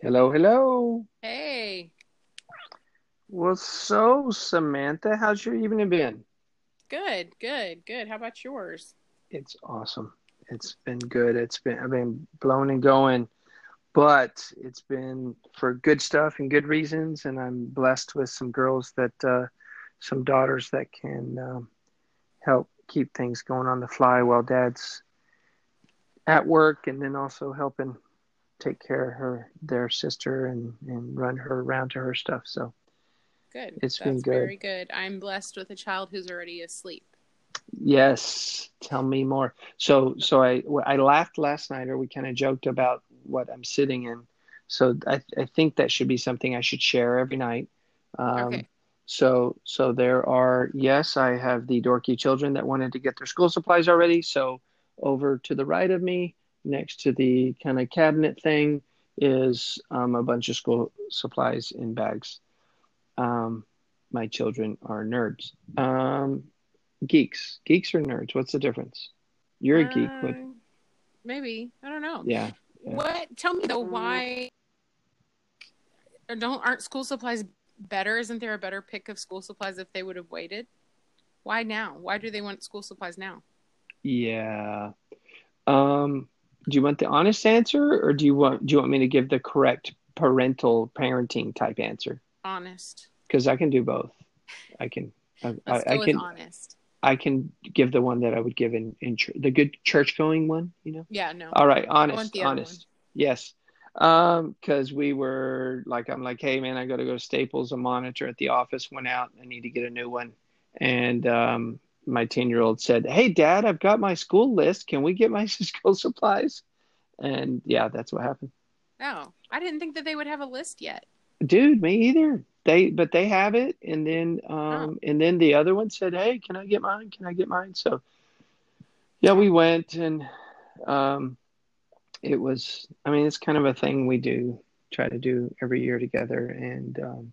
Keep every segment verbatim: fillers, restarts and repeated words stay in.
Hello, hello. Hey, Well, so Samantha, how's your evening been? good, good, good. How about yours? It's awesome. It's been good. It's been I've been blown and going, but it's been for good stuff and good reasons, and I'm blessed with some girls that uh some daughters that can um, help keep things going on the fly while dad's at work, and then also helping take care of her their sister and and run her around to her stuff. So Good. it's been That's good. very good. I'm blessed with a child who's already asleep. Yes, tell me more. So, so I I laughed last night, or we kind of joked about what I'm sitting in. So I I think that should be something I should share every night. Um, Okay. so so there are yes, I have the dorky children that wanted to get their school supplies already. So over to the right of me, next to the kind of cabinet thing, is um, a bunch of school supplies in bags. Um, my children are nerds. Um, Geeks. Geeks or nerds? What's the difference? You're a geek. What? Uh, maybe. I don't know. Yeah, yeah. What? Tell me though, why or don't aren't school supplies better? Isn't there a better pick of school supplies if they would have waited? Why now? Why do they want school supplies now? Yeah. Um, do you want the honest answer or do you want do you want me to give the correct parental parenting type answer? Honest. Because I can do both. I can I, I, Let's go I with can honest. I can give the one that I would give in in ch the good church going one, you know? Yeah, no. All right, I want honest, the other one. honest. Yes. Um, because we were like, I'm like, hey man, I gotta go to Staples. A monitor at the office went out. I need to get a new one. And um, my ten year old said, hey dad, I've got my school list. Can we get my school supplies? And yeah, that's what happened. Oh, I didn't think that they would have a list yet. Dude, me either. They, but they have it. And then, Oh, um, and then the other one said, hey, can I get mine? Can I get mine? So yeah, oh. we went and um, it was, I mean, it's kind of a thing we do, try to do every year together. And um,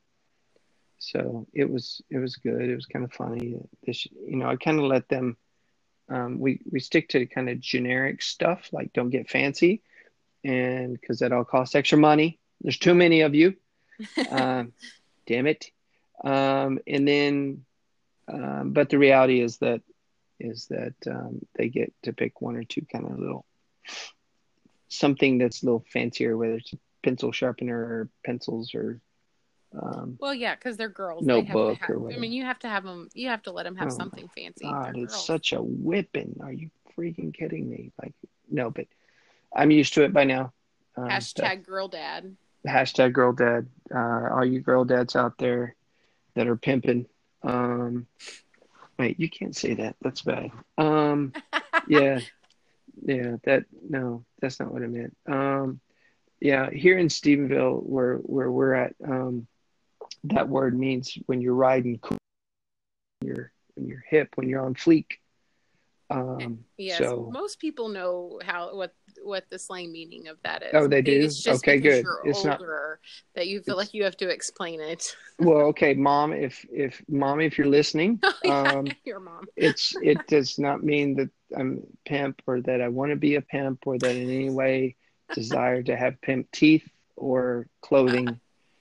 so it was, it was good. It was kind of funny. This, you know, I kind of let them, um, we, we stick to kind of generic stuff, like don't get fancy. And because that all costs extra money. There's too many of you. Um, damn it. Um, and then, um, but the reality is that, is that um, they get to pick one or two kind of little something that's a little fancier, whether it's a pencil sharpener or pencils or um, Well, yeah, because they're girls. They have to notebook have. or I whatever. mean, you have to have them. You have to let them have Oh my something fancy. God, They're it's girls. such a whipping. Are you freaking kidding me? Like, no, but I'm used to it by now. Um, but Hashtag girl dad. hashtag girl dad. Uh, all you girl dads out there that are pimping. Um, wait, you can't say that. That's bad. Um, yeah, yeah, that, no, that's not what I meant. Um, yeah, here in Stephenville, where where we're at, um, that word means when you're riding cool, you're when you're hip, when you're on fleek. Um, Yes, so, most people know how what what the slang meaning of that oh, is. they Maybe do? it's just Okay, because good. you're It's not, older that you feel it's, like you have to explain it. well, okay, mom, if, if, mom, if you're listening, Oh yeah, um, your mom. it's, it does not mean that I'm a pimp or that I want to be a pimp or that in any way desire to have pimp teeth or clothing.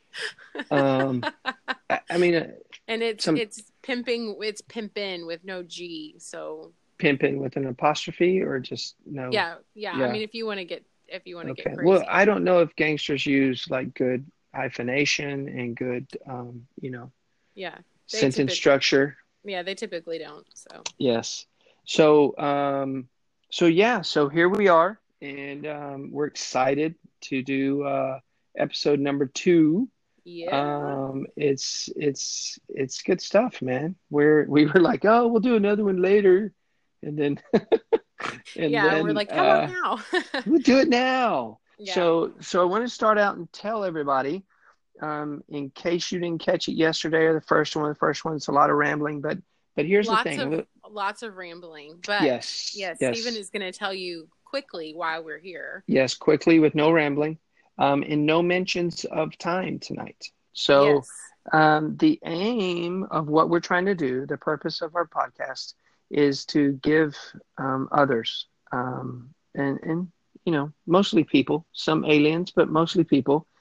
Um, I, I mean, uh, And it's some it's pimping. It's pimpin with no G. So pimping with an apostrophe or just no, yeah, yeah. I yeah. mean, if you want to get if you want to get Okay. Well, crazy, I don't know if gangsters use like good hyphenation and good, um, you know, yeah, they sentence typically structure. yeah they typically don't. So Yes. So, um, so yeah, so here we are, and um, we're excited to do uh, episode number two. yeah. Um, it's it's it's good stuff, man. We're we were like, oh, we'll do another one later, and then and Yeah, we're then like, how about uh, now? we'll do it now. Yeah. So so I want to start out and tell everybody, um, in case you didn't catch it yesterday or the first one, the first one, it's a lot of rambling, but but here's the Lots of thing. lots of rambling. But Yes, yes, Stephen yes, is going to tell you quickly why we're here. yes, quickly with no rambling, um, and no mentions of time tonight. So Yes. um, the aim of what we're trying to do, the purpose of our podcast, is to give um, others, um, and and you know, mostly people, some aliens, but mostly people,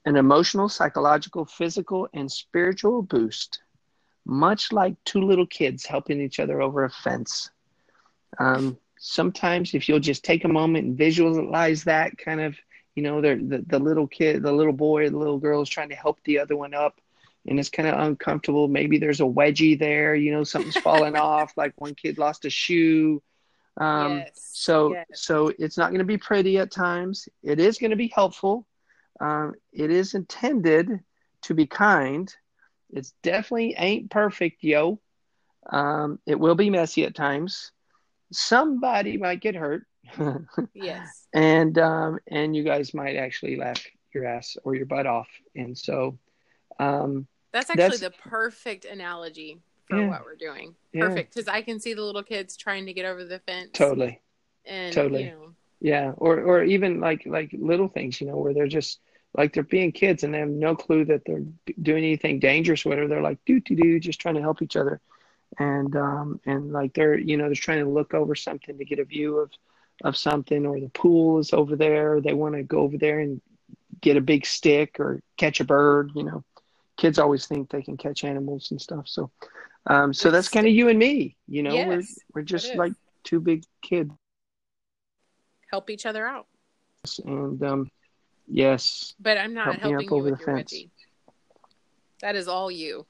an emotional, psychological, physical, and spiritual boost, much like two little kids helping each other over a fence. Um, sometimes if you'll just take a moment and visualize that kind of, you know, the, the little kid, the little boy, the little girl is trying to help the other one up, and it's kind of uncomfortable. Maybe there's a wedgie there, you know, something's falling off, like one kid lost a shoe. Um, Yes. so, Yes. so it's not going to be pretty at times. It is going to be helpful. Um, it is intended to be kind. It's definitely ain't perfect, yo. Um, it will be messy at times. Somebody might get hurt. Yes. and um, and you guys might actually laugh your ass or your butt off. And so um, That's actually that's the perfect analogy for yeah, what we're doing. yeah, Perfect. Because I can see the little kids trying to get over the fence. totally, And, you totally, know, yeah. Or or even like like little things, you know, where they're just like they're being kids and they have no clue that they're doing anything dangerous, whatever. They're like doo doo doo, just trying to help each other. And um, and like they're you know they're trying to look over something to get a view of of something, or the pool is over there. They want to go over there and get a big stick or catch a bird. You know, kids always think they can catch animals and stuff. So um, so with that's kind of stick. you and me. You know, we're Yes, we're that just is. like two big kids, Help each other out. and um, yes, But I'm not help me up helping you over the with your fence. wedgie. That is all you.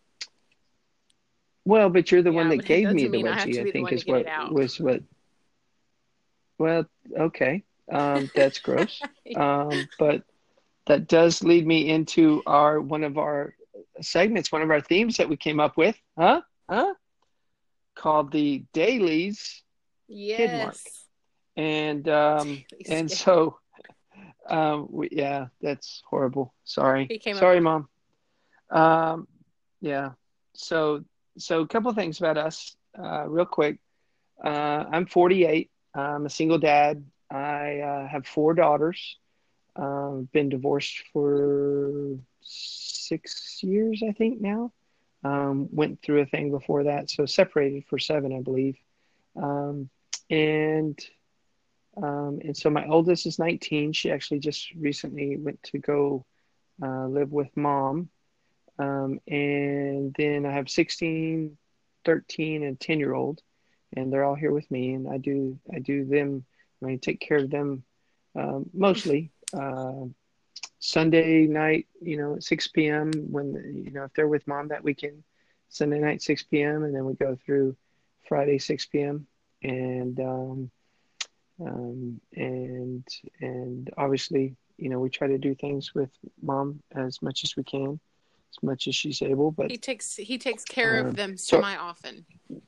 Well, but you're the one Yeah, that but it gave me doesn't the mean I have wedgie. to I be the think one to is get it what out. was what. Well, okay, um, that's gross. Um, but that does lead me into our one of our segments, one of our themes that we came up with, huh? Huh? Called the Dailies Kid Mark. Yes. And um, and so um, we, yeah, that's horrible. Sorry, He came up sorry, with Mom. Um, yeah. So so a couple things about us, uh, real quick. Uh, I'm forty-eight. I'm a single dad. I uh, have four daughters. Um, been divorced for six years, I think now. Um, went through a thing before that, so separated for seven, I believe. Um, and um, and so my oldest is nineteen. She actually just recently went to go uh, live with mom. Um, and then I have sixteen, thirteen, and ten year old, and they're all here with me. And I do I do them. I take care of them um, mostly. Uh, Sunday night, you know, at six p m when, you know, if they're with mom that weekend, Sunday night, six p m. And then we go through Friday, six p m. And, um, um, and, and obviously, you know, we try to do things with mom as much as we can, as much as she's able, but, he takes he takes care of um, them so, semi often.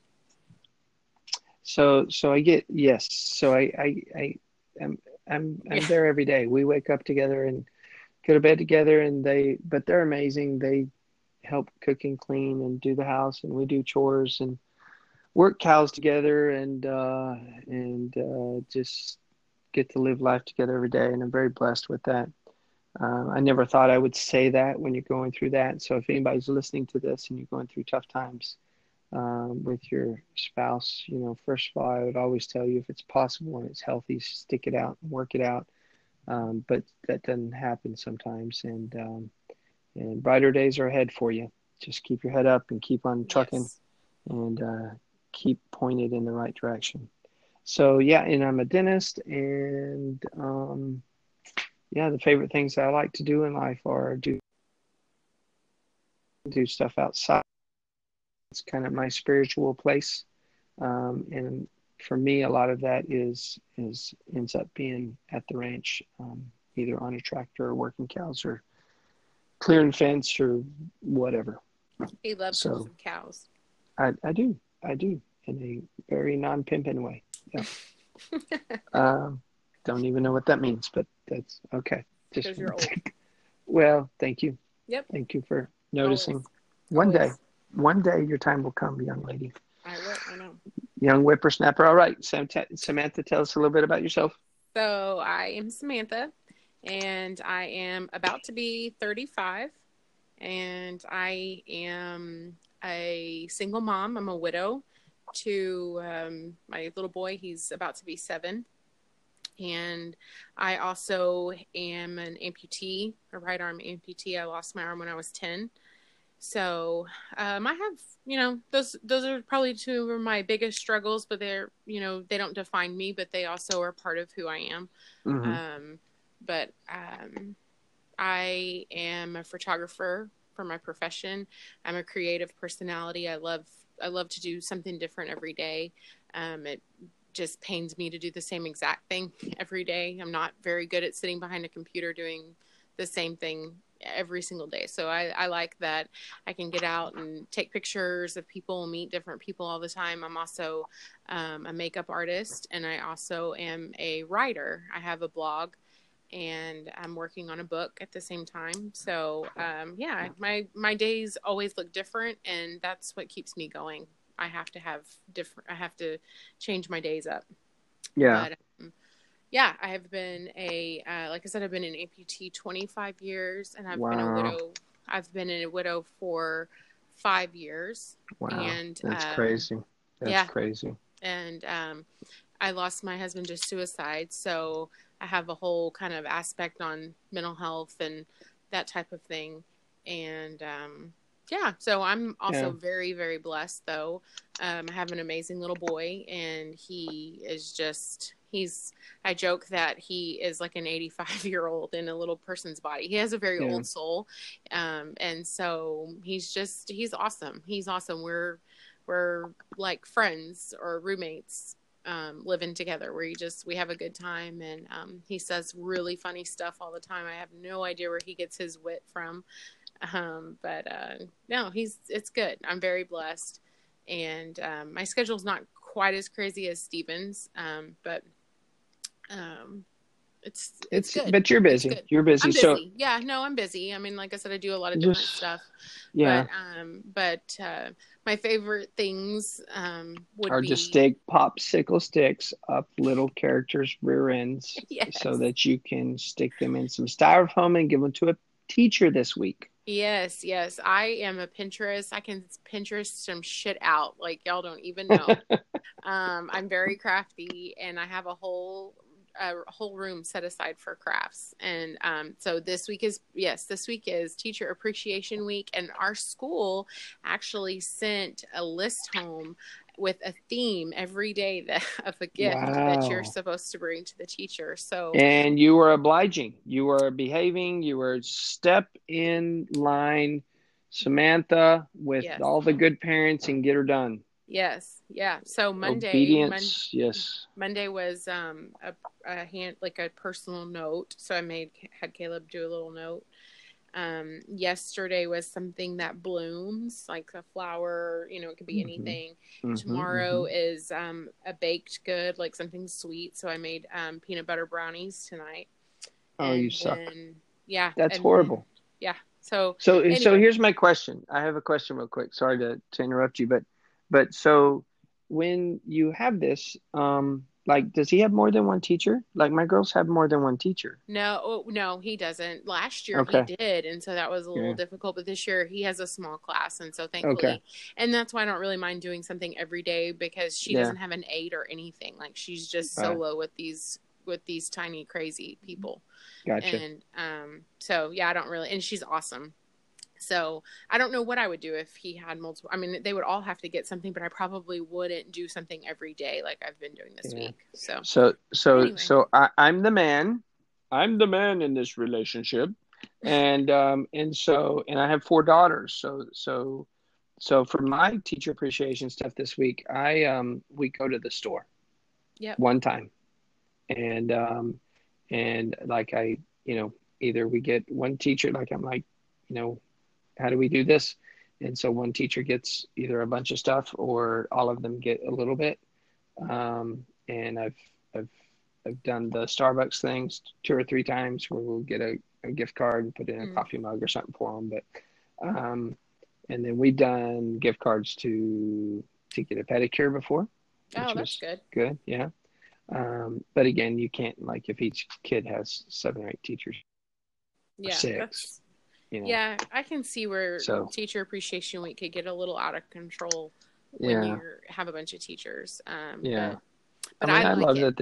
so, so I get, yes. So I, I, I, I'm, I'm, I'm Yeah. there every day. We wake up together and go to bed together, and they, but they're amazing. They help cook and clean and do the house, and we do chores and work cows together, and uh, and uh, just get to live life together every day. And I'm very blessed with that. Uh, I never thought I would say that when you're going through that. So if anybody's listening to this and you're going through tough times um, with your spouse, you know, first of all, I would always tell you, if it's possible and it's healthy, stick it out and work it out. Um, but that doesn't happen sometimes, and um, and brighter days are ahead for you. Just keep your head up and keep on trucking, Yes. and uh, keep pointed in the right direction. So yeah, and I'm a dentist, and um, yeah, the favorite things I like to do in life are do do stuff outside. It's kind of my spiritual place, um, and for me, a lot of that is is ends up being at the ranch, um, either on a tractor or working cows or clearing fence or whatever. He loves him So some cows. I, I do, I do, in a very non-pimping way. Yeah. um, don't even know what that means, but that's okay. Just Because you're old. well, thank you, Yep. thank you for noticing. Always. One Always. day, one day, your time will come, young lady, I will. I know. young whippersnapper. All right, Samantha, Samantha, tell us a little bit about yourself. So I am Samantha, and I am about to be thirty-five, and I am a single mom. I'm a widow to um, my little boy. He's about to be seven. And I also am an amputee, a right arm amputee. I lost my arm when I was ten. So um, I have, you know, those those are probably two of my biggest struggles, but they're, you know, they don't define me, but they also are part of who I am. Mm-hmm. Um, but um, I am a photographer for my profession. I'm a creative personality. I love I love to do something different every day. Um, it just pains me to do the same exact thing every day. I'm not very good at sitting behind a computer doing the same thing every single day. So I, I like that I can get out and take pictures of people, meet different people all the time. I'm also um, a makeup artist, and I also am a writer. I have a blog, and I'm working on a book at the same time. So um, yeah, my, my days always look different, and that's what keeps me going. I have to have different, I have to change my days up. Yeah. But, um, yeah, I have been a, uh, like I said, I've been an amputee twenty-five years, and I've Wow. been a widow. I've been a widow for five years. Wow. And that's um, crazy. That's yeah. crazy. And um, I lost my husband to suicide. So I have a whole kind of aspect on mental health and that type of thing. And um, yeah, so I'm also Yeah. very, very blessed, though. Um, I have an amazing little boy, and he is just, he's, I joke that he is like an eighty-five year old in a little person's body. He has a very Yeah. old soul. Um, and so he's just, he's awesome. He's awesome. We're, we're like friends or roommates, um, living together, where you just, we have a good time. And um, he says really funny stuff all the time. I have no idea where he gets his wit from. Um, but uh, no, he's, it's good. I'm very blessed. And um, my schedule's not quite as crazy as Steven's, um, but um, it's, it's, It's, good. but you're busy. It's good. You're busy. I'm busy. So yeah, no, I'm busy. I mean, like I said, I do a lot of different just, stuff. yeah. But, um, but uh, my favorite things um, would Or be just stick popsicle sticks up little characters' rear ends yes. so that you can stick them in some styrofoam and give them to a teacher this week. Yes, yes. I am a Pinterest. I can Pinterest some shit out like y'all don't even know. um, I'm very crafty, and I have a whole a whole room set aside for crafts. And um, so this week is yes, this week is Teacher Appreciation Week, and our school actually sent a list home with a theme every day that of a gift Wow. that you're supposed to bring to the teacher. So and you were obliging. You were behaving. You were step in line, Samantha, with yes. all the good parents, and get her done. Yes. Yeah. So Monday, Obedience. Mon- yes. Monday was um a, a hand like a personal note. So I made had Caleb do a little note. Um, yesterday was something that blooms, like a flower, you know, it could be anything. Mm-hmm, Tomorrow mm-hmm. is um, a baked good, like something sweet. So I made um, peanut butter brownies tonight. Oh, and you suck. Then, yeah. That's and horrible. Then, yeah. So, so, anyway. so here's my question. I have a question real quick. Sorry to, to interrupt you, but, but so when you have this, um, like, does he have more than one teacher? Like my girls have more than one teacher. No, no, he doesn't. Last year okay. he did, and so that was a little yeah. difficult. But this year he has a small class, and so thankfully, okay. and that's why I don't really mind doing something every day, because she yeah. doesn't have an aide or anything. Like she's just right. solo with these with these tiny crazy people. Gotcha. And um, so yeah, I don't really, and she's awesome. So I don't know what I would do if he had multiple. I mean, they would all have to get something, but I probably wouldn't do something every day like I've been doing this yeah. week. So, so, so, anyway. so I, I'm the man. I'm the man in this relationship, and um, and so, and I have four daughters. So, so, so for my teacher appreciation stuff this week, I um, we go to the store. Yep. One time, and um, and like I, you know, either we get one teacher. Like I'm like, you know. How do we do this? And so one teacher gets either a bunch of stuff or all of them get a little bit. Um, and I've, I've, I've done the Starbucks things two or three times where we'll get a, a gift card and put in a mm. coffee mug or something for them. But, um, and then we've done gift cards to, to get a pedicure before. Oh, that's good. Good. Yeah. Um, but again, you can't, like if each kid has seven or eight teachers, yeah, six. That's... You know. Yeah, I can see where so, Teacher Appreciation Week could get a little out of control when yeah. you have a bunch of teachers. Um, yeah, but, but I mean, I, I like love it. that they do it.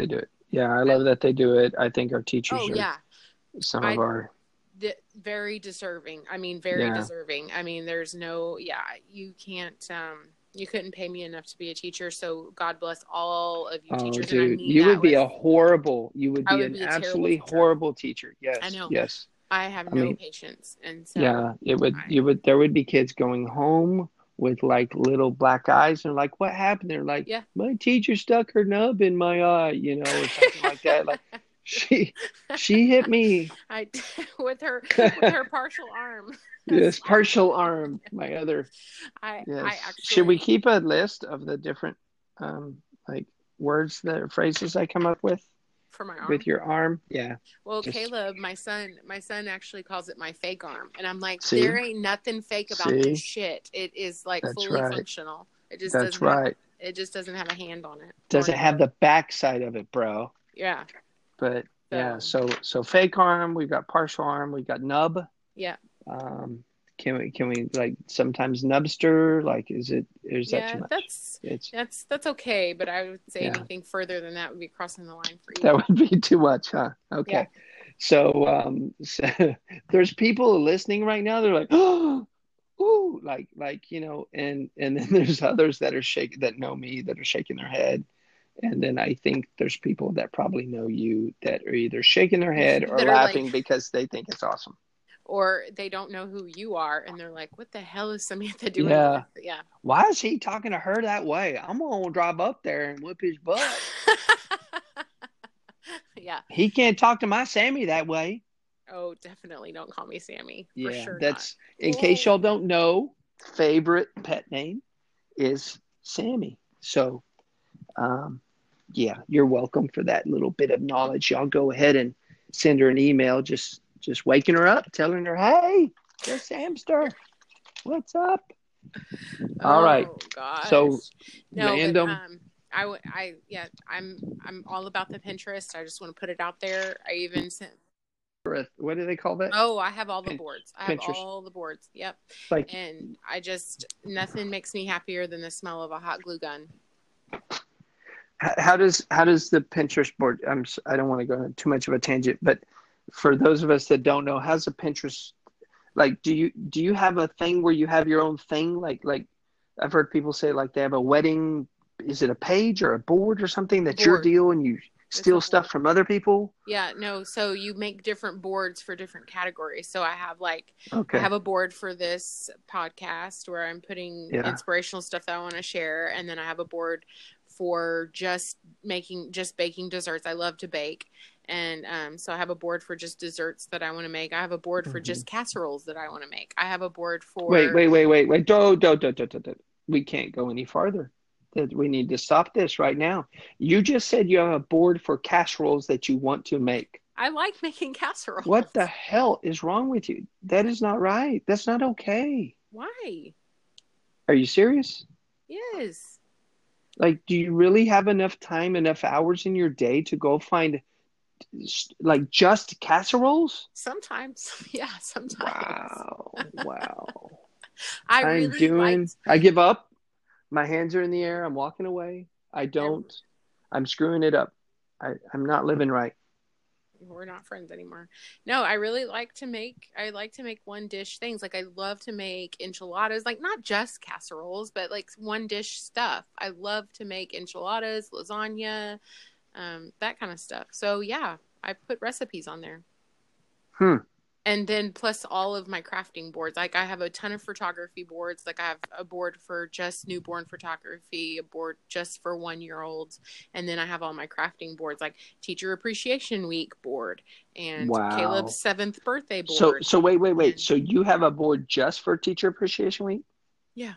Yeah, I I, love that they do it. I think our teachers oh are yeah, some of I our, d- very deserving. I mean, very yeah. deserving. I mean, there's no, yeah, you can't, um, you couldn't pay me enough to be a teacher. So God bless all of you Oh, teachers. And I dude, mean you that would be with, a horrible, you would I be would an be a terrible absolutely teacher. horrible teacher. I Yes, know. yes. I have I no mean, patience. And so yeah, it would, I, you would, there would be kids going home with like little black eyes and like, what happened? They're like, yeah. my teacher stuck her nub in my eye, you know, or something like that. Like, she, she hit me. I, with her, with her partial arm. Yes, Slap. partial arm. My other, I, I yes. Should we actually, keep a list of the different, um, like words that or phrases I come up with for my with arm. your arm? Yeah. Well, Just Caleb, my son, my son actually calls it my fake arm. And I'm like, there see, ain't nothing fake about this see, shit. It is like that's fully right. functional. It just That's doesn't have, right. it just doesn't have a hand on it or Doesn't have nub. the back side of it, bro. Yeah. But yeah, So, so so fake arm, we've got partial arm, we've got nub. yeah. Um, can we can we like sometimes nubster? Like, is it is that too Yeah, much? that's, It's that's, that's okay. But I would say yeah, anything further than that would be crossing the line for that you. would be too much, huh? Yeah. Okay. So um, so, there's people listening right now. They're like, oh, ooh, like like you know, and and then there's others that are shaking that know me that are shaking their head. And then I think there's people that probably know you that are either shaking their head or That are like, laughing because they think it's awesome. or they don't know who you are. And they're like, what the hell is Samantha doing Yeah. with? Yeah. Why is he talking to her that way? I'm going to drive up there and whip his butt. Yeah. He can't talk to my Sammy that way. Oh, definitely don't call me Sammy. For Yeah, sure that's, not. in case Whoa. y'all don't know, favorite pet name is Sammy. So, um, yeah, you're welcome for that little bit of knowledge. Y'all go ahead and send her an email, just just waking her up, telling her, "Hey, there's Samster. What's up?" All Oh right. gosh. So No, but random. um I would I yeah, I'm I'm all about the Pinterest. I just want to put it out there. I even sent What do they call that? Oh, I have all the Pin- boards. I have Pinterest. all the boards. Yep. Like, And I just nothing makes me happier than the smell of a hot glue gun. how, how does how does the Pinterest board? I'm s- I don't want to go on too much of a tangent, but for those of us that don't know, how's the Pinterest like? Do you do you have a thing where you have your own thing? Like like I've heard people say like they have a wedding. Is it a page or a board or something that's your Board. deal and you It's a steal board. stuff from other people? Yeah, no, so you make different boards for different categories. So I have like I Okay. have a board for this podcast where I'm putting Yeah. inspirational stuff that I want to share, and then I have a board for just making just baking desserts. I love to bake. And um, so I have a board for just desserts that I want to make. I have a board for Mhm. just casseroles that I want to make. I have a board for Wait, wait, wait, wait, wait. Do, do, do, do, do, do. We can't go any farther. That we need to stop this right now. You just said you have a board for casseroles that you want to make. I like making casseroles. What the hell is wrong with you? That is not right. That's not okay. Why? Are you serious? Yes. Like, do you really have enough time, enough hours in your day to go find like just casseroles? Sometimes. Yeah, sometimes. Wow. Wow. I I'm really doing, liked I give up. My hands are in the air. I'm walking away. I don't, I'm screwing it up. I, I'm not living right. we're not friends anymore. No, I really like to make, I like to make one dish things. Like I love to make enchiladas, like not just casseroles, but like one dish stuff. I love to make enchiladas, lasagna, um, that kind of stuff. So yeah, I put recipes on there. Hmm. And then plus all of my crafting boards. Like I have a ton of photography boards. Like I have a board for just newborn photography, a board just for one year olds. And then I have all my crafting boards, like Teacher Appreciation Week board and Wow. Caleb's seventh birthday board. So, so wait, wait, wait. And, so you have a board just for Teacher Appreciation Week? yeah.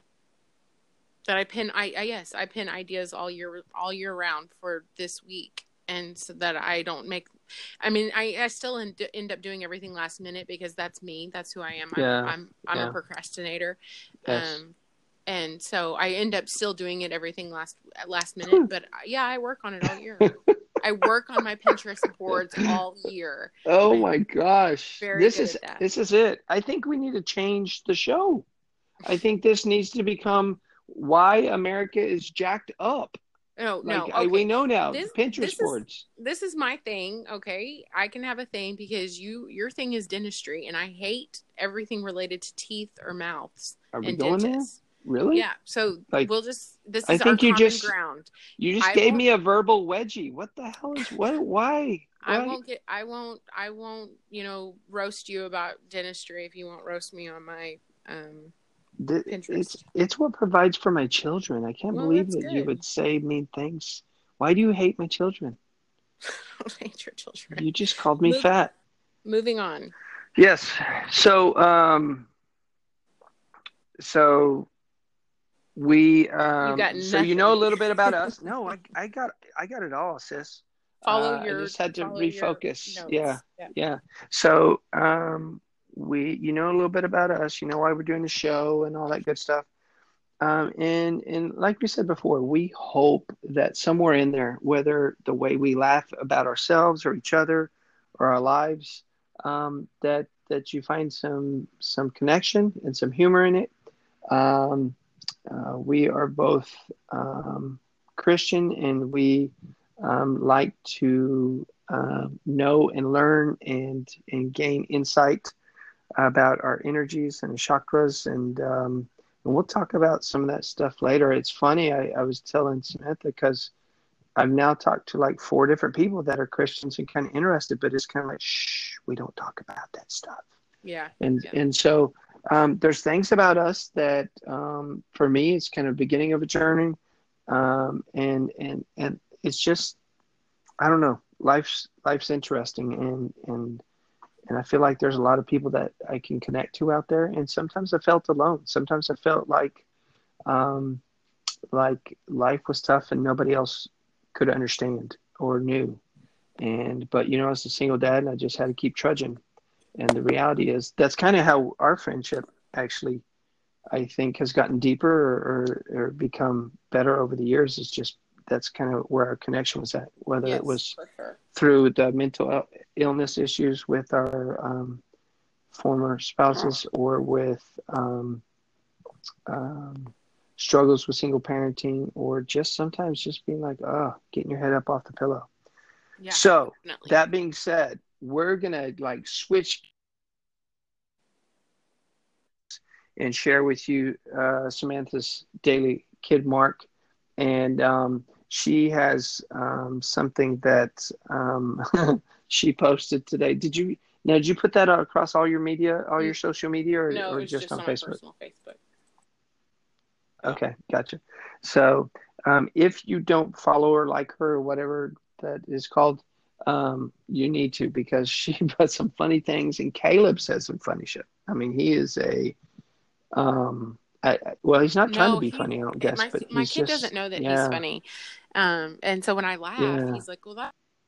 That I pin, I, I yes, I pin ideas all year, all year round for this week. And so that I don't make, I mean, I, I still end, end up doing everything last minute because that's me. That's who I am. I'm, Yeah. I'm, I'm Yeah. a procrastinator. Yes. Um, and so I end up still doing it everything last, last minute, but yeah, I work on it all year. I work on my Pinterest boards all year. Oh I'm my gosh. very This good is, at that. this is it. I think we need to change the show. I think this needs to become why America is jacked up. No, Like no. I, we Okay. know now, This Pinterest this is boards. this is my thing, okay? I can have a thing because you your thing is dentistry and I hate everything related to teeth or mouths Are we and going there? dentists. Really? Yeah, so Like, we'll just this I is our think you common just ground. you just I gave won't me a verbal wedgie. What the hell is what? Why? I Why? won't get I won't I won't, you know, roast you about dentistry if you won't roast me on my um It's Pinterest. it's what provides for my children. I can't Well, believe that's that you good. would say mean things. Why do you hate my children? I hate your children. You just called me Move, fat. moving on. Yes. So, um, so we, You got um, so you know a nothing. little bit about us. No, I, I got, I got it all, sis. Follow Uh, I your just had to follow your refocus. Yeah, notes. Yeah. yeah. So, um, we, you know a little bit about us. You know why we're doing the show and all that good stuff. Um, and and like we said before, we hope that somewhere in there, whether the way we laugh about ourselves or each other or our lives, um, that that you find some some connection and some humor in it. Um, uh, we are both um, Christian, and we um, like to uh, know and learn and and gain insight about our energies and chakras, and um, and we'll talk about some of that stuff later. It's funny. I, I was telling Samantha because I've now talked to like four different people that are Christians and kind of interested, but it's kind of like, shh, we don't talk about that stuff. Yeah. And Yeah. and so um, there's things about us that um, for me, it's kind of beginning of a journey, um, and and and it's just I don't know. Life's life's interesting, and and and I feel like there's a lot of people that I can connect to out there. And sometimes I felt alone. Sometimes I felt like um, like life was tough and nobody else could understand or knew. And but you know, as a single dad, I just had to keep trudging. And the reality is that's kind of how our friendship actually, I think, has gotten deeper or, or, or become better over the years. Is just that's kind of where our connection was at, whether it Yes, was for sure. through the mental illness issues with our um, former spouses or with um, um, struggles with single parenting, or just sometimes just being like, oh, getting your head up off the pillow. Yeah. So Definitely. that being said, we're going to like switch and share with you uh, Samantha's daily kid mark. And um, she has um, something that um, she posted today. Did you now? Did you put that across all your media, all your social media, or, No, or it was just just on on my Facebook? personal Facebook. Okay, gotcha. So um, if you don't follow her, like her, or whatever that is called, um, you need to, because she put some funny things, and Caleb says some funny shit. I mean, he is a um, I, well, he's not trying to No, be he funny, I don't guess, my but my he's kid doesn't just, know that he's yeah, funny. Um and so when I laugh, yeah, he's like, "Well, that,"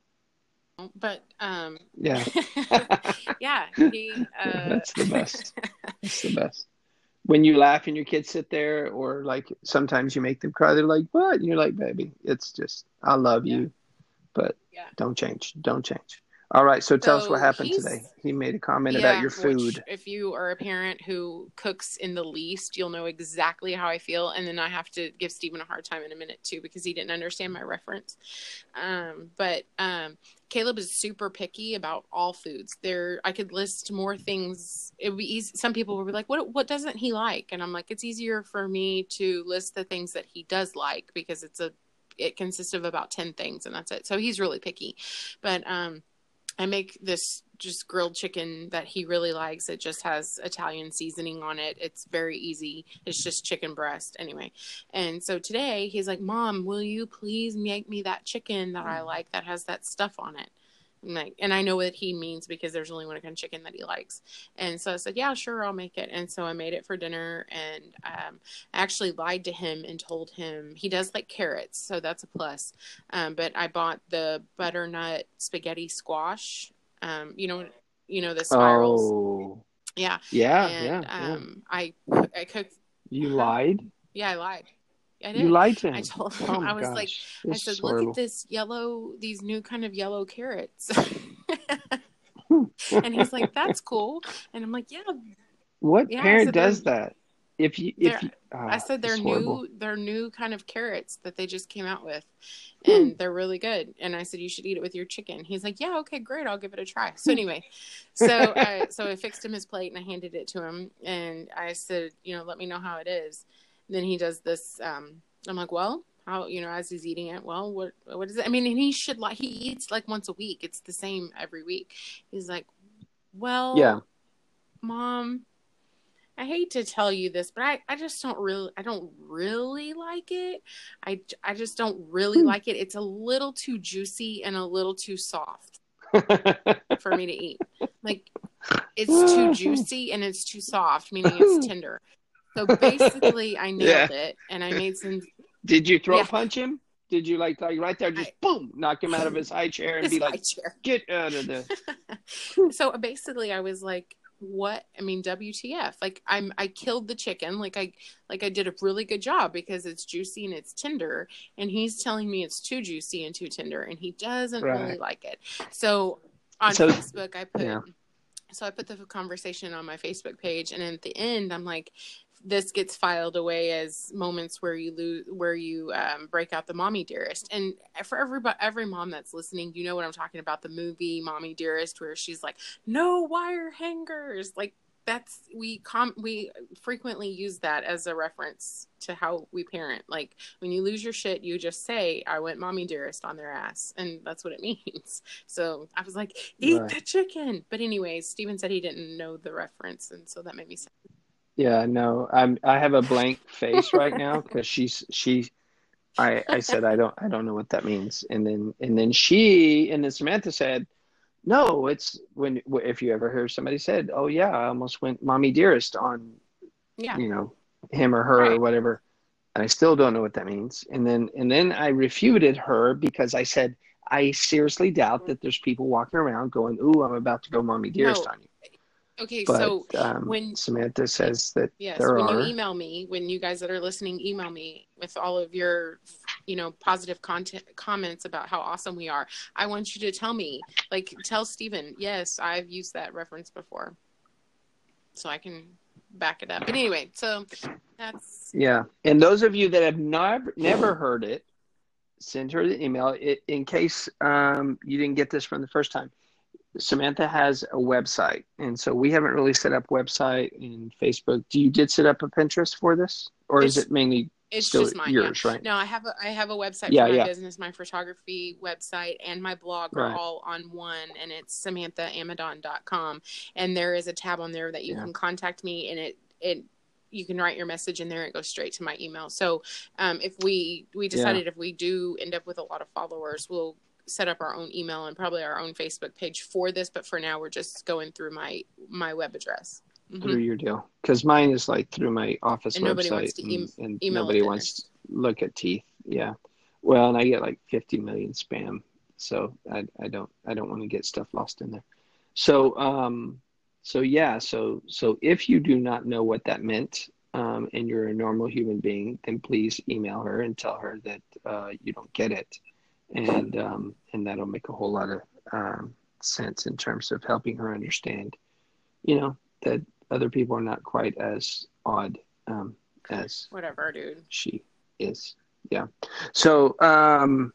but um yeah. yeah, he uh That's the best. That's the best. When you laugh and your kids sit there, or like sometimes you make them cry, they're like, what? And you're like, baby, it's just, I love yeah. you, but Yeah. don't change. Don't change. All right. So tell us what So happened today. he's He made a comment about Yeah, your which food. if you are a parent who cooks in the least, you'll know exactly how I feel. And then I have to give Stephen a hard time in a minute too, because he didn't understand my reference. Um, but um, Caleb is super picky about all foods. There, I could list more things. It would be easy. Some people would be like, "What? What doesn't he like?" And I'm like, "It's easier for me to list the things that he does like, because it's a, it consists of about ten things, and that's it." So he's really picky, but um. I make this just grilled chicken that he really likes. It just has Italian seasoning on it. It's very easy. It's just chicken breast anyway. And so today he's like, "Mom, will you please make me that chicken that I like that has that stuff on it?" I'm like, and I know what he means because there's only one kind of chicken that he likes. And so I said, "Yeah, sure, I'll make it." And so I made it for dinner, and um, I actually lied to him and told him he does like carrots, so that's a plus. Um, but I bought the butternut spaghetti squash. Um, you know, you know the spirals. Oh, Yeah, yeah, yeah, and yeah. um, I I cooked. You Huh? lied? Yeah, I lied. I You did. lied to I him. told him, Oh I my was like, gosh. I This is said, "Look at horrible. this yellow, these new kind of yellow carrots." And he's like, "That's cool." And I'm like, "Yeah, What yeah." I parent said, "They're, does that? if you if They're, you, I uh, said they're it's horrible. new, they're new kind of carrots that they just came out with, Hmm. and they're really good. And I said, you should eat it with your chicken. He's like, yeah, okay, great. I'll give it a try. So anyway, so I, so I fixed him his plate and I handed it to him. And I said, you know, let me know how it is. And then he does this. Um, I'm like, well, how, you know, as he's eating it, well, what, what is it? I mean, and he should like, he eats like once a week. It's the same every week. He's like, well, Yeah. Mom, I hate to tell you this, but I, I just don't really, I don't really like it. I, I just don't really Hmm. like it. It's a little too juicy and a little too soft for me to eat. Like, it's too juicy and it's too soft, meaning it's tender. So basically I nailed Yeah. it, and I made some, Did you throw yeah, punch him? Did you like, like right there, just I, boom, knock him out of his high chair and his be high like, chair. get out of the. So basically I was like, what? I mean, W T F? Like, I'm, I killed the chicken. Like I, like I did a really good job because it's juicy and it's tender, and he's telling me it's too juicy and too tender, and he doesn't Right. really like it. So on So, Facebook, I put, yeah. so I put the conversation on my Facebook page, and at the end, I'm like, this gets filed away as moments where you lose, where you um, break out the Mommy Dearest. And for everybody, every mom that's listening, you know what I'm talking about, the movie Mommy Dearest, where she's like, no wire hangers. Like, that's, we com we frequently use that as a reference to how we parent. Like, when you lose your shit, you just say, I went Mommy Dearest on their ass, and that's what it means. So I was like, eat Right. the chicken. But anyways, Steven said he didn't know the reference, and so that made me sad. Yeah, no, I'm I have a blank face right now because she's she I I said I don't I don't know what that means, and then and then she and then Samantha said, no, it's when if you ever hear somebody said, oh yeah, I almost went Mommy Dearest on, Yeah, you know, him or her or right. whatever, and I still don't know what that means. And then and then I refuted her because I said I seriously doubt that there's people walking around going, ooh, I'm about to go Mommy Dearest No. on you. Okay, But so um, when, Samantha says that yes, there when you are. email me, when you guys that are listening email me with all of your, you know, positive content comments about how awesome we are, I want you to tell me, like, tell Steven, yes, I've used that reference before, so I can back it up. But anyway, so that's, Yeah. And those of you that have never never heard it, send her the email. It, in case um, you didn't get this from the first time, Samantha has a website. And so we haven't really set up website and Facebook. Do you did set up a Pinterest for this? Or is it's it mainly It's still just mine, yeah. yours, right? No, I have a I have a website for Yeah, my yeah. business. My photography website and my blog are Right. all on one, and it's samantha amadon dot com. And there is a tab on there that you Yeah. can contact me, and it it you can write your message in there. It goes straight to my email. So um, if we we decided Yeah. if we do end up with a lot of followers, we'll set up our own email and probably our own Facebook page for this. But for now, we're just going through my my web address. Through Mm-hmm. your deal. Because mine is like through my office And nobody wants website to and, e- and email a nobody wants to dentist. look at teeth. Yeah. Well, and I get like fifty million spam. So I, I don't I don't want to get stuff lost in there. So um so yeah, so so if you do not know what that meant, um, and you're a normal human being, then please email her and tell her that uh, you don't get it. And um, and that'll make a whole lot of um, sense in terms of helping her understand, you know, that other people are not quite as odd um, as Whatever, dude. she is. Yeah. So um